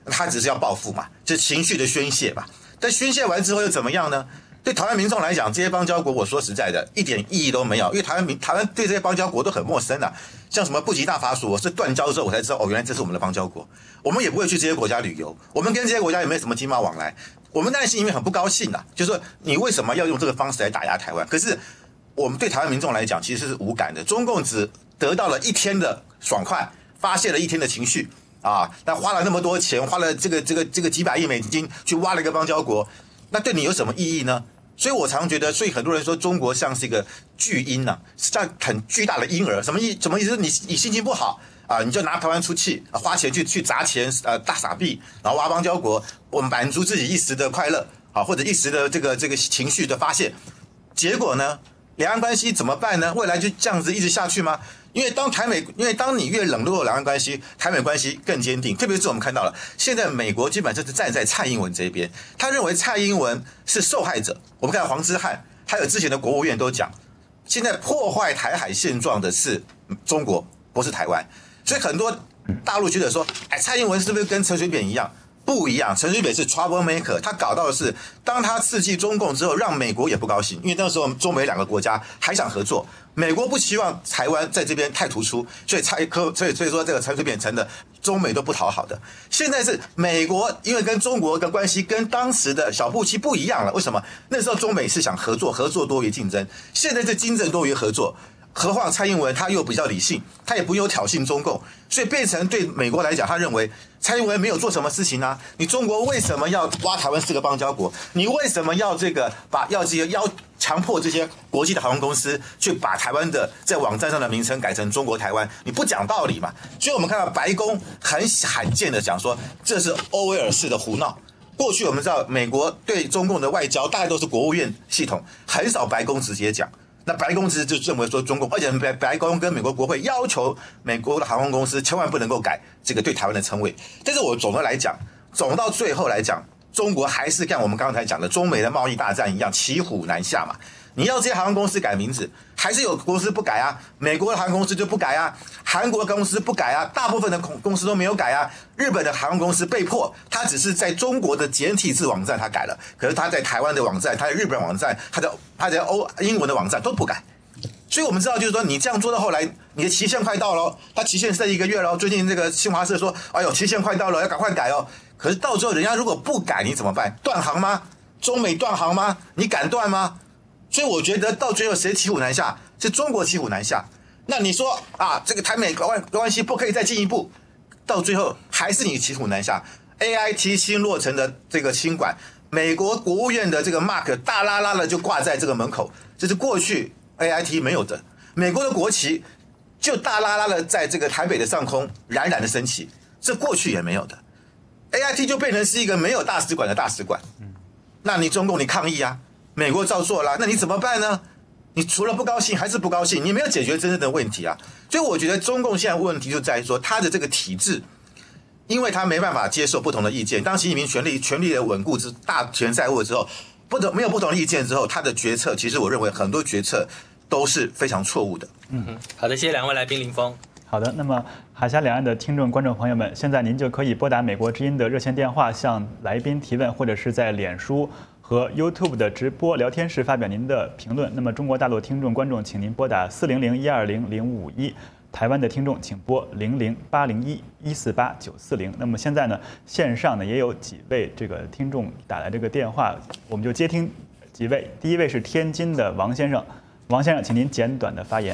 Speaker 3: 他只是要报复嘛，这情绪的宣泄嘛。但宣泄完之后又怎么样呢？对台湾民众来讲，这些邦交国，我说实在的，一点意义都没有，因为台湾民台湾对这些邦交国都很陌生啊。像什么布吉纳法索，我是断交之后我才知道，哦，原来这是我们的邦交国。我们也不会去这些国家旅游，我们跟这些国家也没什么经贸往来。我们当然心里面很不高兴啊，就是说你为什么要用这个方式来打压台湾？可是我们对台湾民众来讲，其实是无感的。中共只得到了一天的爽快，发泄了一天的情绪啊，但花了那么多钱，花了这个这个这个几百亿美金去挖了一个邦交国。那对你有什么意义呢？所以我常觉得，所以很多人说中国像是一个巨婴呐、啊，像很巨大的婴儿。什么意？什么意思？你你心情不好啊，你就拿台湾出气，啊、花钱去去砸钱，呃，大傻逼，然后挖邦交国，我满足自己一时的快乐啊，或者一时的这个这个情绪的发泄。结果呢，两岸关系怎么办呢？未来就这样子一直下去吗？因为当台美，因为当你越冷落两岸关系，台美关系更坚定。特别是我们看到了，现在美国基本上是站在蔡英文这边，他认为蔡英文是受害者。我们看黄之汉，还有之前的国务院都讲，现在破坏台海现状的是中国，不是台湾。所以很多大陆觉得说，哎，蔡英文是不是跟陈水扁一样？不一样，陈水扁是 trouble maker， 他搞到的是，当他刺激中共之后，让美国也不高兴，因为那时候中美两个国家还想合作，美国不希望台湾在这边太突出，所以蔡科，所以所以说这个陈水扁成的中美都不讨好的。现在是美国，因为跟中国的关系跟当时的小布希不一样了，为什么？那时候中美是想合作，合作多于竞争，现在是竞争多于合作。何况蔡英文他又比较理性，他也不有挑衅中共，所以变成对美国来讲，他认为蔡英文没有做什么事情啊，你中国为什么要挖台湾是个邦交国？你为什么要这个把要这些要强迫这些国际的航空公司去把台湾的在网站上的名称改成中国台湾？你不讲道理嘛？所以我们看到白宫很罕见的讲说，这是欧威尔式的胡闹。过去我们知道，美国对中共的外交大概都是国务院系统，很少白宫直接讲。那白宫就认为说中共，而且白白宫跟美国国会要求美国的航空公司千万不能够改这个对台湾的称谓。但是我总的来讲，总到最后来讲，中国还是像我们刚才讲的中美的贸易大战一样，骑虎难下嘛。你要这些航空公司改名字，还是有公司不改啊？美国的航空公司就不改啊，韩国的公司不改啊，大部分的公司都没有改啊。日本的航空公司被迫，他只是在中国的简体字网站他改了，可是他在台湾的网站、他在日本网站、他的他在欧英文的网站都不改。所以我们知道，就是说你这样做到后来，你的期限快到了，他期限剩一个月了。最近这个新华社说，哎呦，期限快到了，要赶快改哦。可是到最后，人家如果不改，你怎么办？断航吗？中美断航吗？你敢断吗？所以我觉得到最后谁骑虎难下？是中国骑虎难下。那你说啊，这个台美关关系不可以再进一步，到最后还是你骑虎难下。A I T 新落成的这个新馆，美国国务院的这个 mark 大拉拉的就挂在这个门口，这是过去 A I T 没有的。美国的国旗就大拉拉的在这个台北的上空冉冉的升起，这过去也没有的。A I T 就变成是一个没有大使馆的大使馆。那你中共你抗议啊？美国照做了，那你怎么办呢？你除了不高兴还是不高兴，你没有解决真正的问题啊。所以我觉得中共现在问题就在于说，他的这个体制，因为他没办法接受不同的意见。当习近平权力权力的稳固之大权在握之后，不同没有不同的意见之后，他的决策其实我认为很多决策都是非常错误的。
Speaker 2: 嗯哼，好的，谢谢两位来宾，林峰。
Speaker 1: 好的，那么海峡两岸的听众、观众朋友们，现在您就可以拨打美国之音的热线电话向来宾提问，或者是在脸书和 YouTube 的直播聊天室发表您的评论。那么中国大陆听众、观众，请您拨打四零零一二零零五一；台湾的听众请拨零零八零一一四八九四零。那么现在呢，线上呢也有几位这个听众打来这个电话，我们就接听几位。第一位是天津的王先生，王先生，请您简短的发言。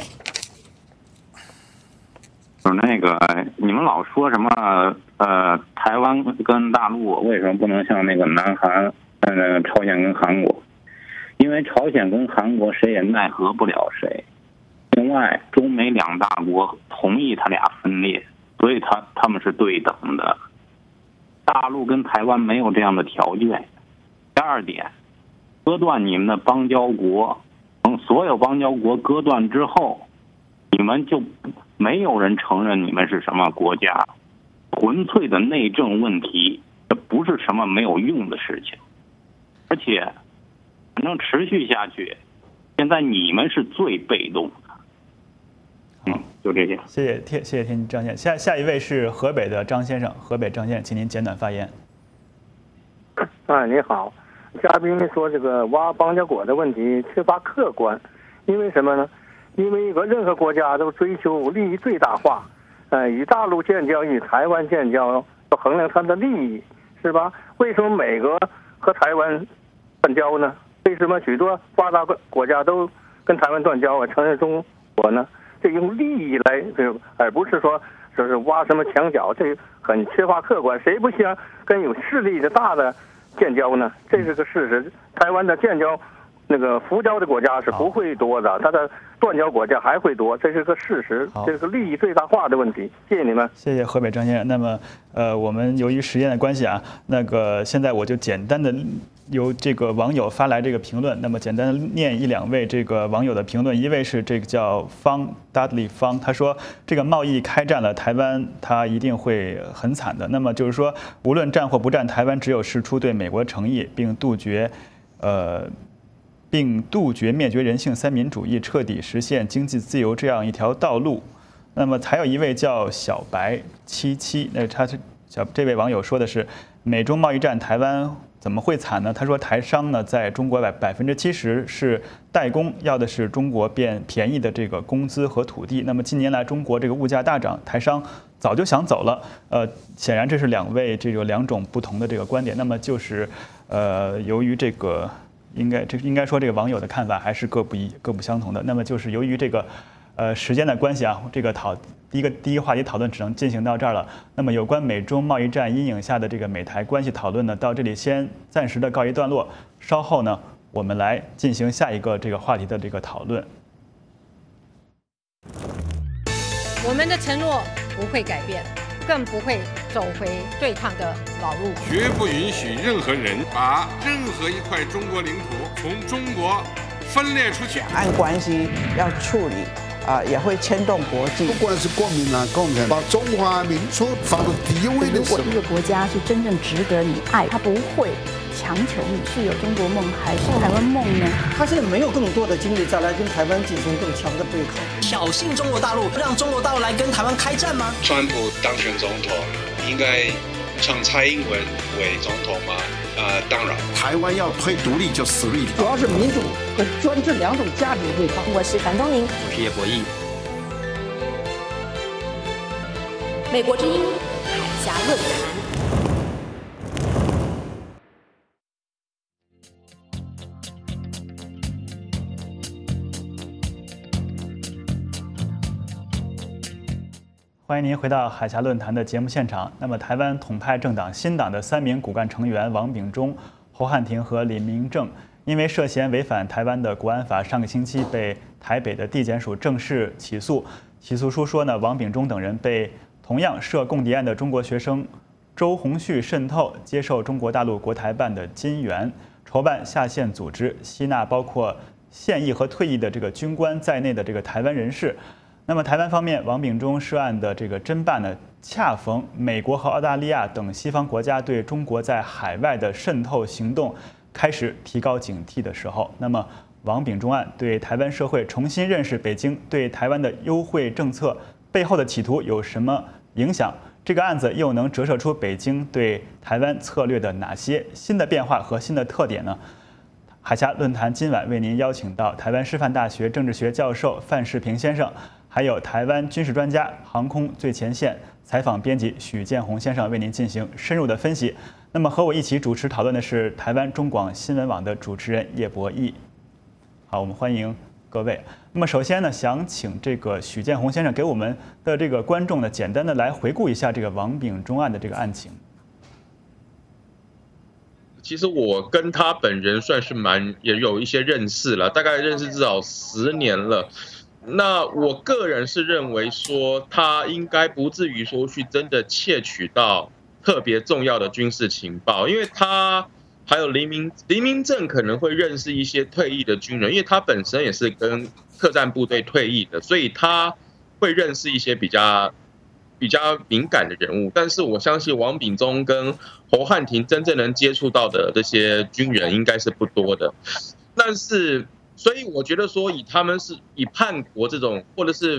Speaker 5: 就是那个你们老说什么呃，台湾跟大陆为什么不能像那个南韩、呃朝鲜跟韩国？因为朝鲜跟韩国谁也奈何不了谁。另外，中美两大国同意他俩分裂，所以他他们是对等的。大陆跟台湾没有这样的条件。第二点，割断你们的邦交国，等所有邦交国割断之后，你们就没有人承认你们是什么国家，纯粹的内政问题，这不是什么没有用的事情，而且反正持续下去，现在你们是最被动的。 嗯，就这些。
Speaker 1: 谢谢天，谢谢天张先生。下下一位是河北的张先生，河北张先生，请您简短发言。
Speaker 6: 哎，你好，嘉宾说这个挖邦交国的问题缺乏客观，因为什么呢？因为一个任何国家都追求利益最大化，呃，与大陆建交、与台湾建交，要衡量它的利益，是吧？为什么美国和台湾断交呢？为什么许多发达国家都跟台湾断交啊，承认中国呢？这用利益来，而不是说说是挖什么墙角，这很缺乏客观。谁不想跟有势力的大的建交呢？这是个事实。台湾的建交，那个浮交的国家是不会多的，它的断交国家还会多，这是个事实，这是个利益最大化的问题。谢谢你们。
Speaker 1: 谢谢河北张先生。那么，呃，我们由于时间的关系啊，那个现在我就简单的由这个网友发来这个评论，那么简单的念一两位这个网友的评论。一位是这个叫方 Dudley 方，他说这个贸易开战了，台湾他一定会很惨的。那么就是说，无论战或不战，台湾只有释出对美国诚意，并杜绝，呃。并杜绝灭绝人性三民主义，彻底实现经济自由这样一条道路。那么还有一位叫小白七七，那他是小这位网友说的是，美中贸易战，台湾怎么会惨呢？他说台商呢在中国百百分之七十是代工，要的是中国变便宜的这个工资和土地。那么近年来中国这个物价大涨，台商早就想走了。呃，显然这是两位这个两种不同的这个观点。那么就是呃，由于这个。应该这应该说这个网友的看法还是各不一各不相同的。那么就是由于这个呃时间的关系啊，这个讨第一个第一个话题讨论只能进行到这儿了。那么有关美中贸易战阴影下的这个美台关系讨论呢，到这里先暂时的告一段落。稍后呢，我们来进行下一个这个话题的这个讨论。
Speaker 7: 我们的承诺不会改变，更不会走回对抗的老路，
Speaker 8: 绝不允许任何人把任何一块中国领土从中国分裂出去。
Speaker 9: 两岸关系要处理啊、呃，也会牵动国际。
Speaker 10: 不管是国民党、共产党，把中华民族放到第一位的时候，
Speaker 11: 如果一个国家是真正值得你爱，他不会强求你是有中国梦还是台湾梦呢？
Speaker 12: 他现在没有更多的精力再来跟台湾进行更强的对抗，
Speaker 13: 挑衅中国大陆，让中国大陆来跟台湾开战吗？
Speaker 14: 川普当选总统，应该让蔡英文为总统吗？呃，当然，
Speaker 10: 台湾要推独立就死路一条。
Speaker 12: 主要是民主和专制两种价值对抗。
Speaker 15: 我是樊东宁，
Speaker 2: 我是叶博弈。
Speaker 15: 美国之音海峡论坛。
Speaker 1: 欢迎您回到海峡论坛的节目现场。那么，台湾统派政党新党的三名骨干成员王炳忠、侯汉廷和李明正，因为涉嫌违反台湾的国安法，上个星期被台北的地检署正式起诉。起诉书说呢，王炳忠等人被同样涉共谍案的中国学生周鸿旭渗透，接受中国大陆国台办的金援，筹办下线组织，吸纳包括现役和退役的这个军官在内的这个台湾人士。那么台湾方面，王炳忠涉案的这个侦办呢，恰逢美国和澳大利亚等西方国家对中国在海外的渗透行动开始提高警惕的时候。那么王炳忠案对台湾社会重新认识北京对台湾的优惠政策背后的企图有什么影响？这个案子又能折射出北京对台湾策略的哪些新的变化和新的特点呢？海峡论坛今晚为您邀请到台湾师范大学政治学教授范世平先生，还有台湾军事专家、航空最前线采访编辑许建宏先生为您进行深入的分析。那么和我一起主持讨论的是台湾中广新闻网的主持人叶博弈。好，我们欢迎各位。那么首先呢，想请这个许建宏先生给我们的这个观众呢，简单的来回顾一下这个王炳忠案的这个案情。
Speaker 4: 其实我跟他本人算是蛮也有一些认识了，大概认识至少十年了。那我个人是认为说，他应该不至于说去真的窃取到特别重要的军事情报，因为他还有黎明黎明正可能会认识一些退役的军人，因为他本身也是跟特战部队退役的，所以他会认识一些比较比较敏感的人物。但是我相信王炳忠跟侯汉廷真正能接触到的这些军人应该是不多的。但是，所以我觉得说，以他们是以叛国这种，或者是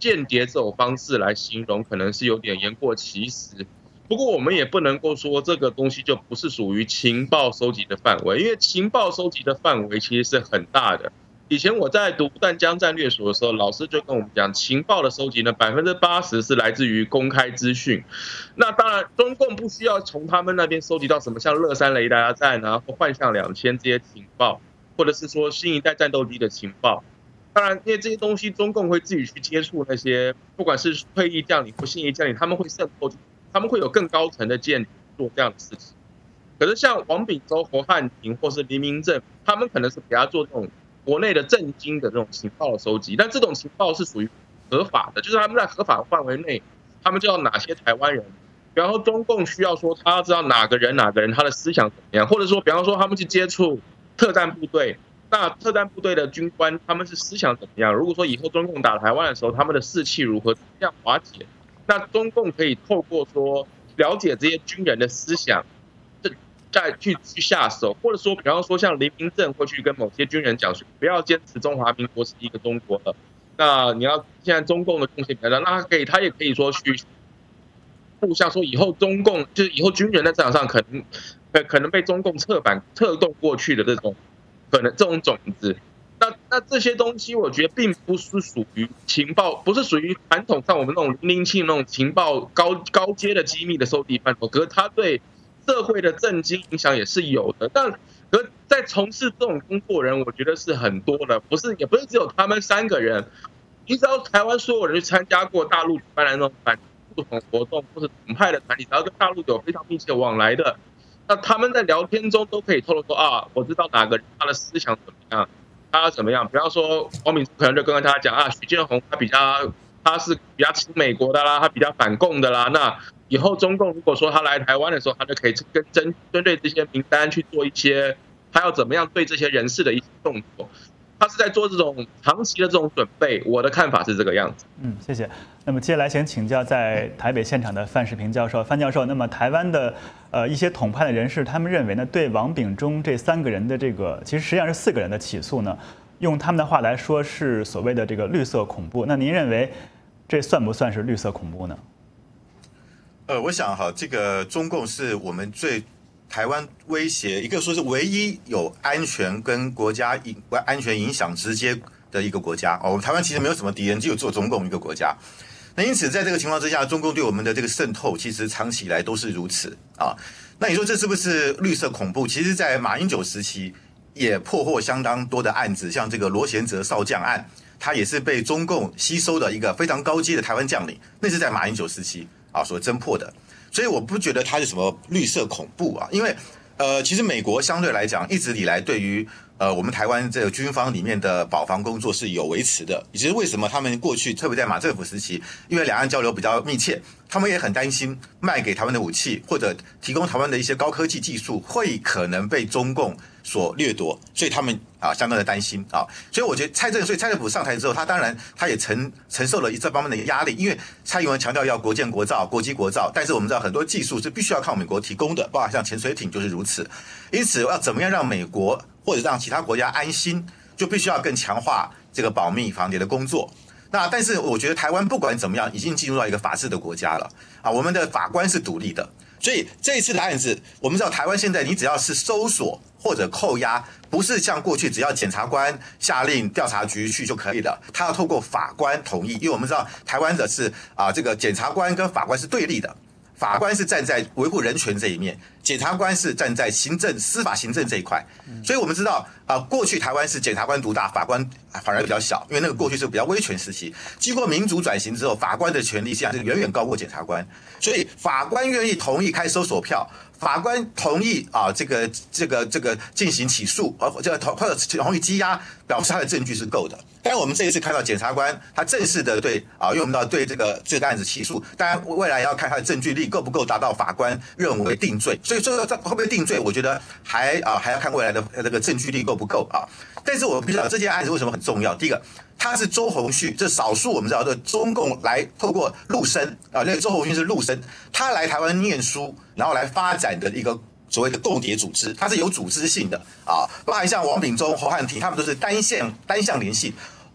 Speaker 4: 间谍这种方式来形容，可能是有点言过其实。不过我们也不能够说这个东西就不是属于情报收集的范围，因为情报收集的范围其实是很大的。以前我在读淡江战略所的时候，老师就跟我们讲，情报的收集呢，百分之八十是来自于公开资讯。那当然，中共不需要从他们那边收集到什么像乐山雷达站啊，或幻象两千这些情报，或者是说新一代战斗机的情报。当然，因为这些东西中共会自己去接触那些，不管是退役将领或现役将领，他们会渗透，他们会有更高层的间谍做这样的事情。可是像王炳洲、侯汉廷或是黎明正，他们可能是给他做这种国内的政经的这种情报的收集，但这种情报是属于合法的，就是他们在合法范围内，他们知道哪些台湾人，比方说中共需要说他知道哪个人哪个人他的思想怎么样，或者说比方说他们去接触特战部队，那特战部队的军官他们是思想怎么样？如果说以后中共打台湾的时候，他们的士气如何，怎么样瓦解？那中共可以透过说了解这些军人的思想，再去去下手，或者说，比方说像林明正会去跟某些军人讲说，不要坚持中华民国是一个中国了。那你要现在中共的贡献比较大，那他可以，他也可以说去互相说，以后中共就是以后军人在战场上可能可能被中共策反策动过去的这种可能这种种子。那那这些东西，我觉得并不是属于情报，不是属于传统上我们那种零零七那种情报高高阶的机密的收集范畴，可是他对社会的政经影响也是有的，但可在从事这种工作人，我觉得是很多的，不是也不是只有他们三个人。你只要台湾所有人去参加过大陆举办的那种反不同活动或者统派的团体，只要跟大陆有非常密切往来的，那他们在聊天中都可以透露说啊，我知道哪个人他的思想怎么样，他怎么样。比方说王炳可能就跟他讲啊，许建宏他比较他是比较亲美国的啦，他比较反共的啦，那以后中共如果说他来台湾的时候，他就可以跟针针对这些名单去做一些，他要怎么样对这些人士的一些动作，他是在做这种长期的这种准备。我的看法是这个样子。
Speaker 1: 嗯，谢谢。那么接下来请请教在台北现场的范世平教授，范教授，那么台湾的呃一些统派的人士，他们认为呢，对王炳忠这三个人的这个，其实实际上是四个人的起诉呢，用他们的话来说是所谓的这个绿色恐怖。那您认为这算不算是绿色恐怖呢？
Speaker 3: 呃，我想哈，这个中共是我们最台湾威胁，一个说是唯一有安全跟国家影安全影响直接的一个国家哦。我们台湾其实没有什么敌人，只有做中共一个国家。那因此在这个情况之下，中共对我们的这个渗透，其实长期以来都是如此啊。那你说这是不是绿色恐怖？其实，在马英九时期也破获相当多的案子，像这个罗贤哲少将案，他也是被中共吸收的一个非常高阶的台湾将领，那是在马英九时期啊所侦破的。所以我不觉得它是什么绿色恐怖啊，因为呃，其实美国相对来讲一直以来对于呃我们台湾这个军方里面的保防工作是有维持的。也就是为什么他们过去特别在马政府时期，因为两岸交流比较密切，他们也很担心卖给台湾的武器或者提供台湾的一些高科技技术会可能被中共所掠夺，所以他们啊相当的担心啊。所以我觉得蔡政，所以蔡政府上台之后，他当然他也承承受了这方面的压力，因为蔡英文强调要国建国造、国机国造，但是我们知道很多技术是必须要靠美国提供的，包括像潜水艇就是如此。因此，要怎么样让美国或者让其他国家安心，就必须要更强化这个保密防谍的工作。那但是我觉得台湾不管怎么样，已经进入到一个法治的国家了啊，我们的法官是独立的。所以这一次的案子，我们知道台湾现在你只要是搜索或者扣押，不是像过去只要检察官下令调查局去就可以了，他要透过法官同意，因为我们知道台湾的是啊，这个检察官跟法官是对立的，法官是站在维护人权这一面，检察官是站在行政司法行政这一块，所以我们知道啊，过去台湾是检察官独大，法官反而比较小，因为那个过去是比较威权时期。经过民主转型之后，法官的权力现在是远远高过检察官，所以法官愿意同意开搜索票，法官同意啊，这个这个这个进行起诉，呃，这个或者同意羁押，表示他的证据是够的。但是我们这一次看到检察官他正式的对啊，因为我们知道对这个这个案子起诉，当然未来要看他的证据力够不够达到法官认为定罪。所以最后会不会定罪，我觉得还啊还要看未来的这个证据力够不够啊。但是我必须讲这件案子为什么很重要？第一个，他是周鸿旭，这少数我们知道的中共来透过陆生啊，那个周鸿旭是陆生，他来台湾念书，然后来发展的一个所谓的共谍组织，它是有组织性的啊。包含像王炳忠、侯汉廷，他们都是单线单向联系。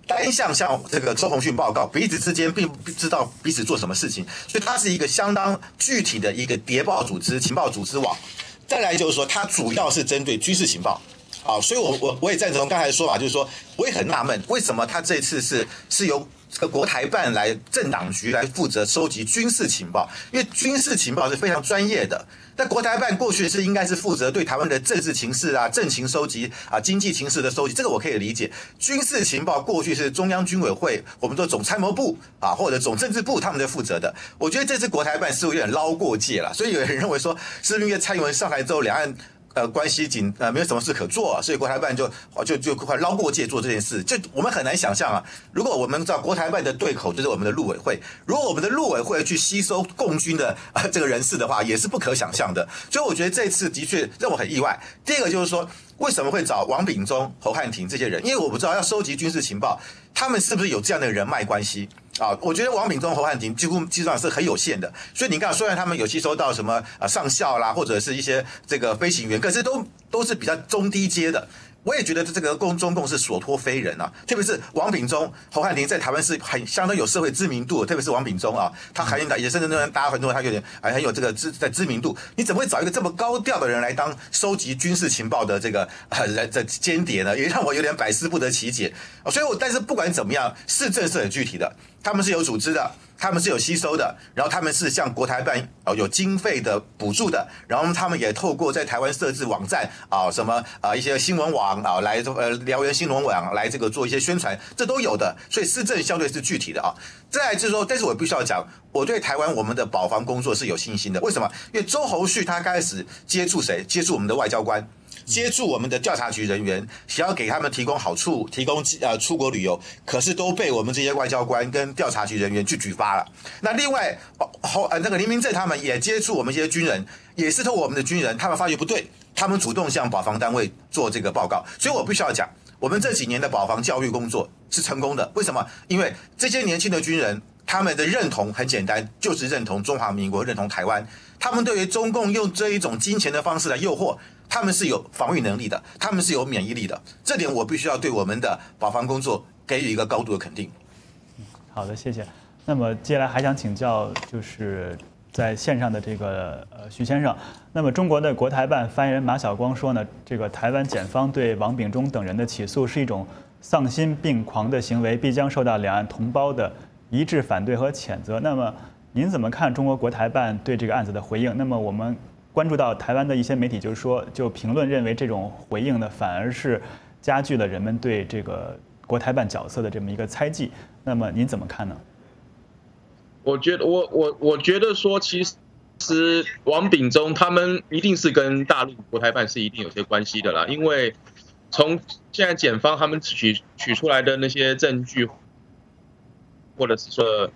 Speaker 3: 单向向这个周鸿训报告，彼此之间并不知道彼此做什么事情，所以它是一个相当具体的一个谍报组织、情报组织网。再来就是说，它主要是针对军事情报。啊，所以我我我也赞同刚才的说法，就是说，我也很纳闷，为什么他这次是是由这个国台办来政党局来负责收集军事情报，因为军事情报是非常专业的。但国台办过去是应该是负责对台湾的政治情势啊、政情收集啊、经济情势的收集，这个我可以理解。军事情报过去是中央军委会，我们说总参谋部啊或者总政治部他们在负责的。我觉得这次国台办似乎有点捞过界了，所以有人认为说，是不是因为蔡英文上台之后，两岸呃，关系紧，呃，没有什么事可做，所以国台办就就就快捞过界做这件事。就我们很难想象啊，如果我们知道国台办的对口就是我们的陆委会，如果我们的陆委会去吸收共军的呃这个人士的话，也是不可想象的。所以我觉得这次的确让我很意外。第二个就是说，为什么会找王炳忠、侯汉廷这些人？因为我不知道要收集军事情报，他们是不是有这样的人脉关系？啊，我觉得王炳忠、侯汉廷几乎基本上是很有限的，所以你看，虽然他们有吸收到什么啊上校啦，或者是一些这个飞行员，可是都都是比较中低阶的。我也觉得这个共中共是所托非人啊，特别是王炳忠、侯汉廷在台湾是很相当有社会知名度，特别是王炳忠啊，他还也甚至让大家很多他有点还很有这个知在知名度。你怎么会找一个这么高调的人来当收集军事情报的这个呃的间谍呢？也让我有点百思不得其解。所以我但是不管怎么样，市政是很具体的，他们是有组织的。他们是有吸收的，然后他们是向国台办有经费的补助的，然后他们也透过在台湾设置网站啊，什么啊一些新闻网啊来呃燎原新闻网来这个做一些宣传，这都有的，所以施政相对是具体的啊。再来就是说，但是我必须要讲，我对台湾我们的保防工作是有信心的。为什么？因为周鸿旭他开始接触谁？接触我们的外交官。接触我们的调查局人员，想要给他们提供好处，提供呃出国旅游，可是都被我们这些外交官跟调查局人员去举发了。那另外，后呃那个林明正他们也接触我们这些军人，也是透过我们的军人，他们发觉不对，他们主动向保防单位做这个报告。所以我必须要讲，我们这几年的保防教育工作是成功的。为什么？因为这些年轻的军人，他们的认同很简单，就是认同中华民国，认同台湾。他们对于中共用这一种金钱的方式来诱惑，他们是有防御能力的，他们是有免疫力的，这点我必须要对我们的保防工作给予一个高度的肯定。
Speaker 1: 好的，谢谢。那么接下来还想请教，就是在线上的这个呃徐先生，那么中国的国台办发言人马晓光说呢，这个台湾检方对王炳忠等人的起诉是一种丧心病狂的行为，必将受到两岸同胞的一致反对和谴责。那么您怎么看中国国台办对这个案子的回应？那么我们关注到台湾的一些媒体就是说，就评论认为这种回应呢，反而是加剧了人们对这个国台办角色的这么一个猜忌。那么您怎么看呢？
Speaker 4: 我觉得我我我觉得说，其实王炳忠他们一定是跟大陆国台办是一定有些关系的啦，因为从现在检方他们取取出来的那些证据，或者是说。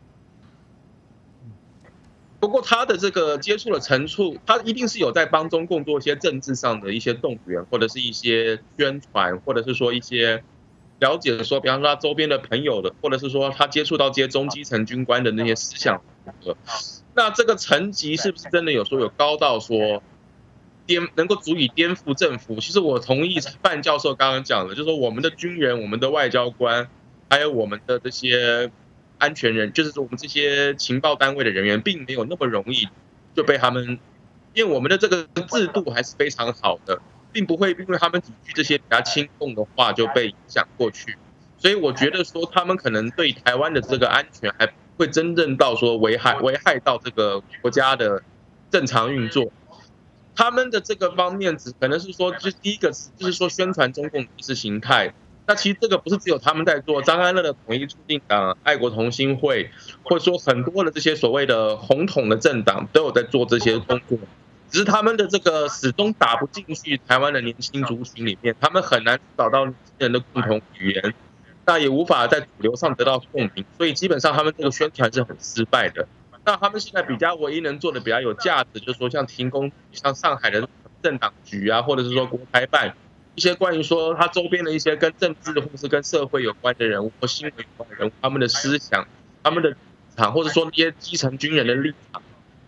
Speaker 4: 不过他的这个接触的层处，他一定是有在帮中共做一些政治上的一些动员，或者是一些宣传，或者是说一些了解说，比方说他周边的朋友的，或者是说他接触到这些中基层军官的那些思想。那这个层级是不是真的有时候有高到说颠能够足以颠覆政府？其实我同意范教授刚刚讲的，就是说我们的军人、我们的外交官，还有我们的这些。安全人就是说我们这些情报单位的人员，并没有那么容易就被他们，因为我们的这个制度还是非常好的，并不会因为他们几句这些比较轻重的话就被影响过去。所以我觉得说他们可能对台湾的这个安全还不会真正到说危害危害到这个国家的正常运作。他们的这个方面只可能是说，就第一个就是说宣传中共意识形态。那其实这个不是只有他们在做，张安乐的统一促进党、爱国同心会，或者说很多的这些所谓的红统的政党都有在做这些工作，只是他们的这个始终打不进去台湾的年轻族群里面，他们很难找到年轻人的共同语言，那也无法在主流上得到共鸣，所以基本上他们这个宣传是很失败的。那他们现在比较唯一能做的比较有价值，就是说像停工，像上海的政党局啊，或者是说国台办。一些关于说他周边的一些跟政治或是跟社会有关的人物或新闻有关的人物，他们的思想、他们的立场，或者说一些基层军人的立场，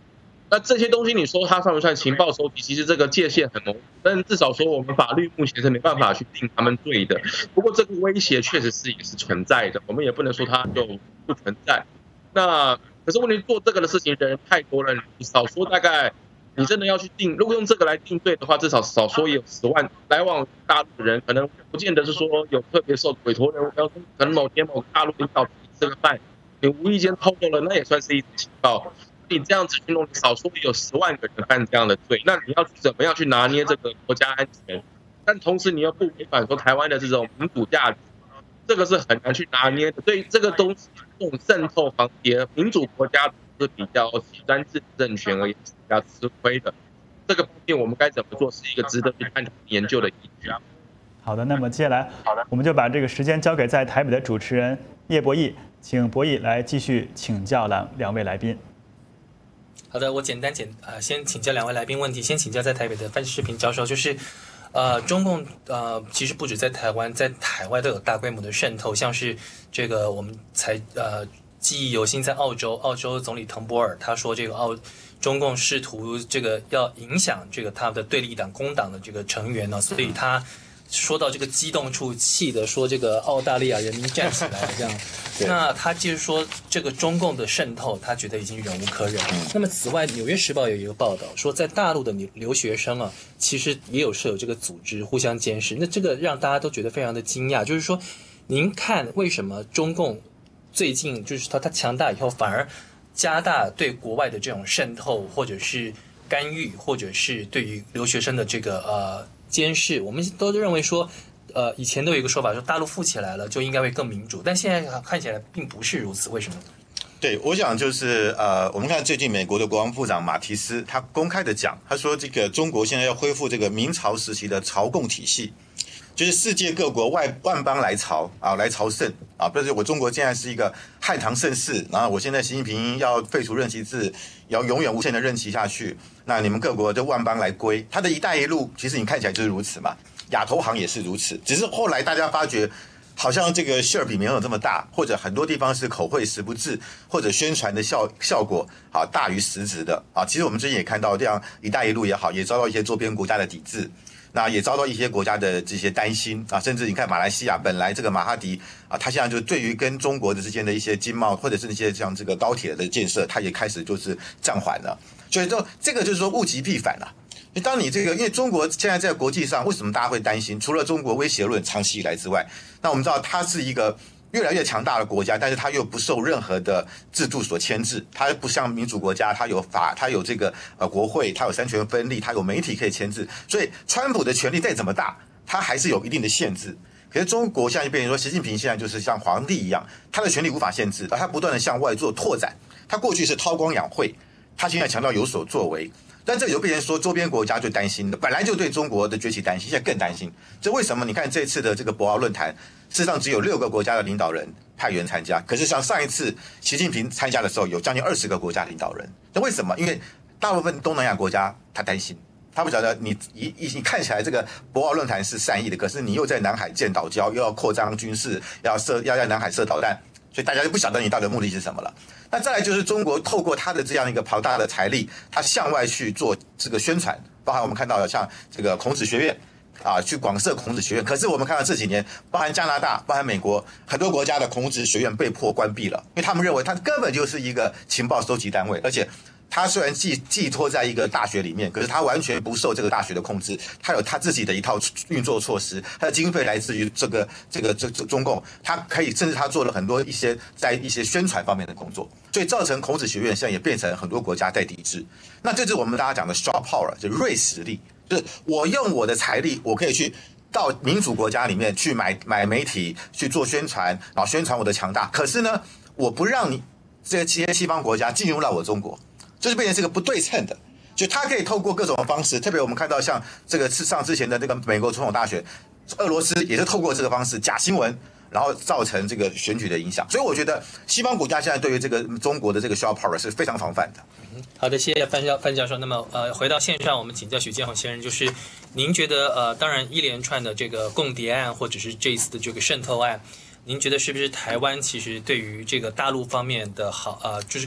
Speaker 4: 那这些东西你说它算不算情报收集？其实这个界限很模糊，但至少说我们法律目前是没办法去定他们罪的。不过这个威胁确实是也是存在的，我们也不能说它就不存在。那可是问题做这个的事情的人太多了，你少说大概你真的要去定，如果用这个来定罪的话，至少少说也有十万来往大陆的人，可能不见得是说有特别受委托人，要可能某天某大陆领导吃个饭，你无意间透露了，那也算是一种情报。你这样子去弄，少说有十万个人犯这样的罪，那你要怎么样去拿捏这个国家安全？但同时你又不违反说台湾的这种民主价值，这个是很难去拿捏的。所以这个东西，这种渗透防谍，民主国家是比较极端制政权而言是比较吃亏的。这个方面我们该怎么做，是一个值得去探讨研究的依据。
Speaker 1: 好的，那么接下来我们就把这个时间交给在台北的主持人叶博弈，请博弈来继续请教两两位来宾。
Speaker 2: 好的，我简单简呃先请教两位来宾问题，先请教在台北的范世平教授，就是呃中共呃其实不止在台湾，在海外都有大规模的渗透，像是这个我们才呃记忆犹新，在澳洲，澳洲总理滕博尔他说这个澳中共试图这个要影响这个他的对立党工党的这个成员呢，所以他说到这个激动处，气的说这个澳大利亚人民站起来这样。那他就是说这个中共的渗透，他觉得已经忍无可忍。那么此外，《纽约时报》有一个报道说，在大陆的留学生啊，其实也有设有这个组织互相监视。那这个让大家都觉得非常的惊讶，就是说，您看为什么中共最近就是他他强大以后，反而加大对国外的这种渗透，或者是干预，或者是对于留学生的这个呃监视？我们都认为说。呃，以前都有一个说法，说大陆富起来了就应该会更民主，但现在看起来并不是如此，为什么？
Speaker 3: 对，我想就是呃，我们看最近美国的国防部长马提斯，他公开的讲，他说这个中国现在要恢复这个明朝时期的朝贡体系，就是世界各国外万邦来朝啊，来朝圣啊，不是我中国现在是一个汉唐盛世，然后我现在习近平要废除任期制，要永远无限的任期下去，那你们各国就万邦来归，他的一带一路其实你看起来就是如此嘛。亚投行也是如此，只是后来大家发觉，好像这个馅儿饼没有这么大，或者很多地方是口惠实不至，或者宣传的效效果啊大于实质的啊。其实我们最近也看到，这样“一带一路”也好，也遭到一些周边国家的抵制，那也遭到一些国家的这些担心啊。甚至你看马来西亚，本来这个马哈迪啊，他现在就对于跟中国的之间的一些经贸，或者是那些像这个高铁的建设，他也开始就是暂缓了。所以说，这个就是说物极必反了。当你这个，因为中国现在在国际上，为什么大家会担心？除了中国威胁论长期以来之外，那我们知道它是一个越来越强大的国家，但是它又不受任何的制度所牵制。它不像民主国家，它有法，它有这个呃国会，它有三权分立，它有媒体可以牵制。所以，川普的权力再怎么大，它还是有一定的限制。可是中国现在就变成说，习近平现在就是像皇帝一样，他的权力无法限制，而他不断的向外做拓展。他过去是韬光养晦，他现在强调有所作为。但这就变成说，周边国家就担心的，本来就对中国的崛起担心，现在更担心。这为什么？你看这次的这个博鳌论坛，事实上只有六个国家的领导人派员参加，可是像上一次习近平参加的时候，有将近二十个国家领导人。那为什么？因为大部分东南亚国家他担心，他不晓得你一一你看起来这个博鳌论坛是善意的，可是你又在南海建岛礁，又要扩张军事，要射要在南海射导弹，所以大家就不晓得你到底的目的是什么了。那再来就是中国透过他的这样一个庞大的财力，他向外去做这个宣传，包含我们看到的像这个孔子学院啊，去广设孔子学院。可是我们看到这几年，包含加拿大、包含美国很多国家的孔子学院被迫关闭了，因为他们认为它根本就是一个情报收集单位，而且它虽然寄寄托在一个大学里面，可是它完全不受这个大学的控制，它有它自己的一套运作措施，它的经费来自于这个这个这中共，它可以甚至它做了很多一些在一些宣传方面的工作，所以造成孔子学院现在也变成很多国家在抵制。那这就是我们大家讲的 soft power， 就是锐实力，就是我用我的财力，我可以去到民主国家里面去买买媒体去做宣传，然后宣传我的强大。可是呢，我不让你这些西方国家进入到我中国。就是变成是个不对称的，就他可以透过各种方式，特别我们看到像这个上之前的这个美国总统大选，俄罗斯也是透过这个方式假新闻，然后造成这个选举的影响。所以我觉得西方国家现在对于这个中国的这个 soft power 是非常防范的。
Speaker 2: 嗯、好的，谢谢范教范教授。那么呃，回到线上，我们请教许建宏先生，就是您觉得呃，当然一连串的这个共谍案，或者是这一次的这个渗透案，您觉得是不是台湾其实对于这个大陆方面的好呃，就是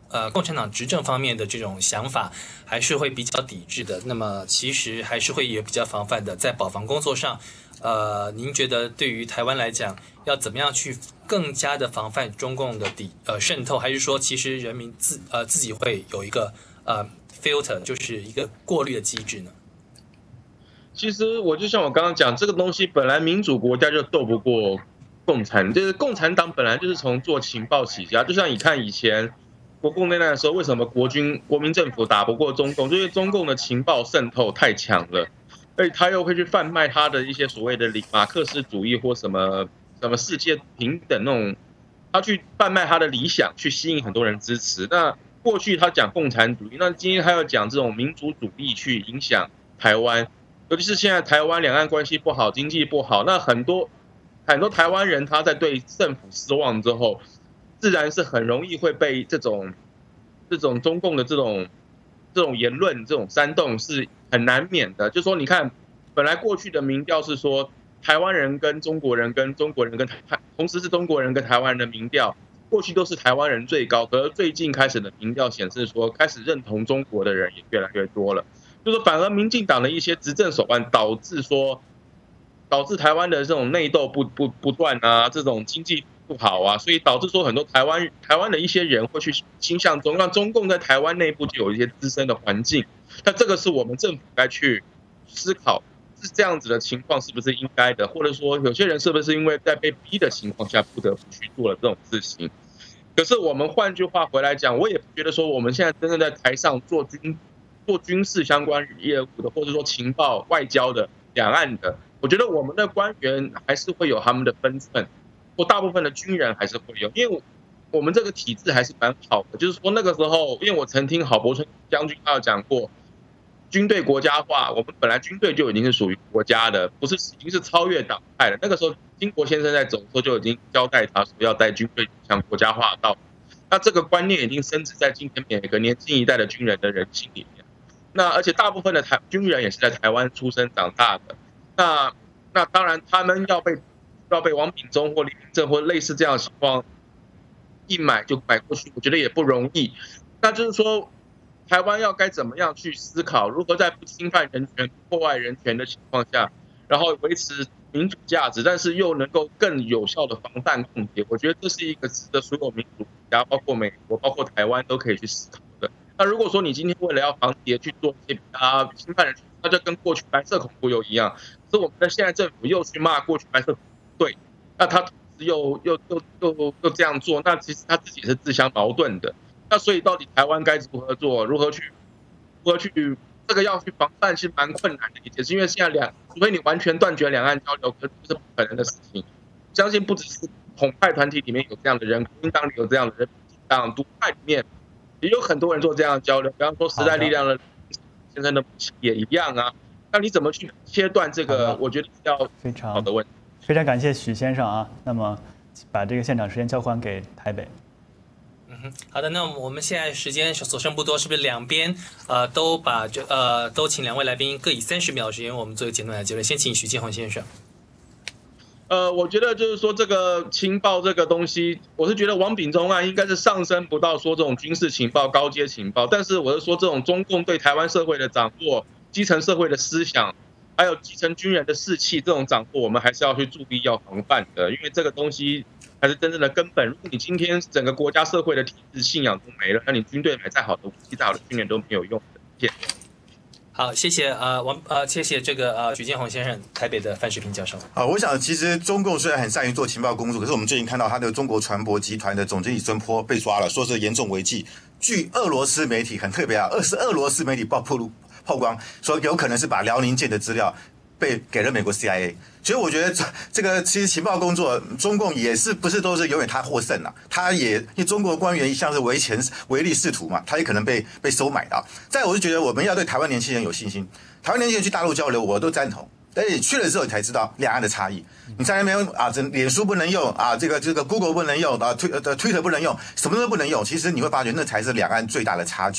Speaker 2: 呃共产党执政方面的这种想法，还是会比较抵制的。那么其实还是会有比较防范的，在保防工作上，呃，您觉得对于台湾来讲，要怎么样去更加的防范中共的抵呃渗透，还是说其实人民自呃自己会有一个呃 filter， 就是一个过滤的机制呢？
Speaker 4: 其实我就像我刚刚讲，这个东西本来民主国家就斗不过共产，就是共产党本来就是从做情报起家，就像你看以前国共内战的时候，为什么国军国民政府打不过中共，就是中共的情报渗透太强了，而且他又会去贩卖他的一些所谓的马克思主义或什么什么世界平等那种，他去贩卖他的理想，去吸引很多人支持。那过去他讲共产主义，那今天他要讲这种民族主义去影响台湾。尤其是现在台湾两岸关系不好，经济不好，那很多很多台湾人他在对政府失望之后，自然是很容易会被这种这种中共的这种这种言论这种煽动是很难免的。就说你看，本来过去的民调是说台湾人跟中国人跟中国人跟台同时是中国人跟台湾人的民调，过去都是台湾人最高，可是最近开始的民调显示说，开始认同中国的人也越来越多了。就是反而民进党的一些执政手段导致说，导致台湾的这种内斗不不不断啊，这种经济不好啊，所以导致说很多台湾台湾的一些人会去倾向中，让中共在台湾内部就有一些滋生的环境。那这个是我们政府该去思考，是这样子的情况是不是应该的，或者说有些人是不是因为在被逼的情况下不得不去做了这种事情。可是我们换句话回来讲，我也不觉得说我们现在真正在台上做军。做军事相关业务的，或者说情报、外交的、两岸的，我觉得我们的官员还是会有他们的分寸，或大部分的军人还是会有，因为我们这个体制还是蛮好的。就是说那个时候，因为我曾听郝柏村将军他有讲过，军队国家化，我们本来军队就已经是属于国家的，不是已经是超越党派了。那个时候，金国先生在走的时候就已经交代他说要带军队向国家化到，那这个观念已经深植在今天每个年轻一代的军人的人心里面。那而且大部分的台军人也是在台湾出生长大的，那那当然他们要被要被王炳忠或李秉正或类似这样的情况一买就买过去，我觉得也不容易。那就是说，台湾要该怎么样去思考，如何在不侵犯人权、破坏人权的情况下，然后维持民主价值，但是又能够更有效的防范共谍，我觉得这是一个值得所有民主国家，包括美国、包括台湾都可以去思考的。那如果说你今天为了要防谍去做一些啊侵犯人权，那就跟过去白色恐怖又一样。可是我们的现在政府又去骂过去白色恐怖，对，那他同时又又又又又这样做，那其实他自己是自相矛盾的。那所以到底台湾该如何做？如何去如何去这个要去防范是蛮困难的一件事，因为现在两，除非你完全断绝两岸交流，可是这是不可能的事情。相信不只是统派团体里面有这样的人，国民党里有这样的人，党独派里面也有很多人做这样的交流，比方说时代力量的先生的也一样啊。那你怎么去切断这个？我觉得要
Speaker 1: 非常
Speaker 4: 好的问题。
Speaker 1: 非常感谢许先生啊。那么把这个现场时间交还给台北。
Speaker 2: 嗯哼，好的，那我们现在时间所剩不多，是不是两边呃都把这呃都请两位来宾各以三十秒的时间，我们做一个简短的结论。先请许建宏先生。
Speaker 4: 呃，我觉得就是说这个情报这个东西，我是觉得王炳忠案应该是上升不到说这种军事情报、高阶情报，但是我是说这种中共对台湾社会的掌握、基层社会的思想，还有基层军人的士气这种掌握，我们还是要去注意、要防范的，因为这个东西才是真正的根本。如果你今天整个国家社会的体制信仰都没了，那你军队买再好的武器、再好的军人都没有用的。谢谢。
Speaker 2: 好，谢谢呃王呃谢谢这个呃许建宏先生，台北的范世平教授。
Speaker 3: 啊，我想其实中共虽然很善于做情报工作，可是我们最近看到他的中国船舶集团的总经理孙波被抓了，说是严重违纪。据俄罗斯媒体很特别啊，二是俄罗斯媒体曝曝曝光说有可能是把辽宁舰的资料被给了美国 C I A， 所以我觉得这这个其实情报工作，中共也是不是都是永远他获胜啊？他也因为中国官员一向是唯钱唯利是图嘛，他也可能被被收买的。再我就觉得我们要对台湾年轻人有信心，台湾年轻人去大陆交流我都赞同，但是你去了之后你才知道两岸的差异。你在那边啊，这脸书不能用啊，这个这个 Google 不能用啊，推呃 Twitter 不能用，什么都不能用。其实你会发觉那才是两岸最大的差距。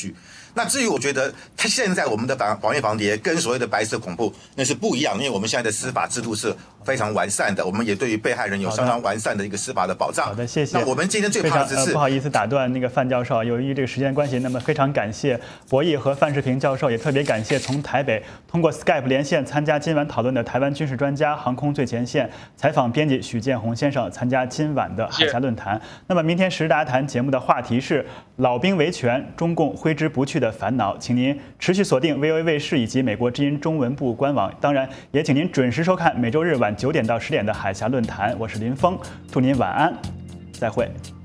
Speaker 3: 那至于我觉得，它现在我们的防防御防谍跟所谓的白色恐怖那是不一样，因为我们现在的司法制度是非常完善的，我们也对于被害人有相当完善的一个司法的保障。
Speaker 1: 好的，谢谢。
Speaker 3: 那我们今天最怕的是、
Speaker 1: 呃、不好意思打断那个范教授，由于这个时间关系，那么非常感谢博弈和范世平教授，也特别感谢从台北通过 Skype 连线参加今晚讨论的台湾军事专家、航空最前线采访编辑许建宏先生参加今晚的海峡论坛。那么明天时达谈节目的话题是老兵维权，中共挥之不去的烦恼，请您持续锁定 V O A 卫视以及美国之音中文部官网，当然也请您准时收看每周日晚九点到十点的海峡论坛。我是林峰，祝您晚安，再会。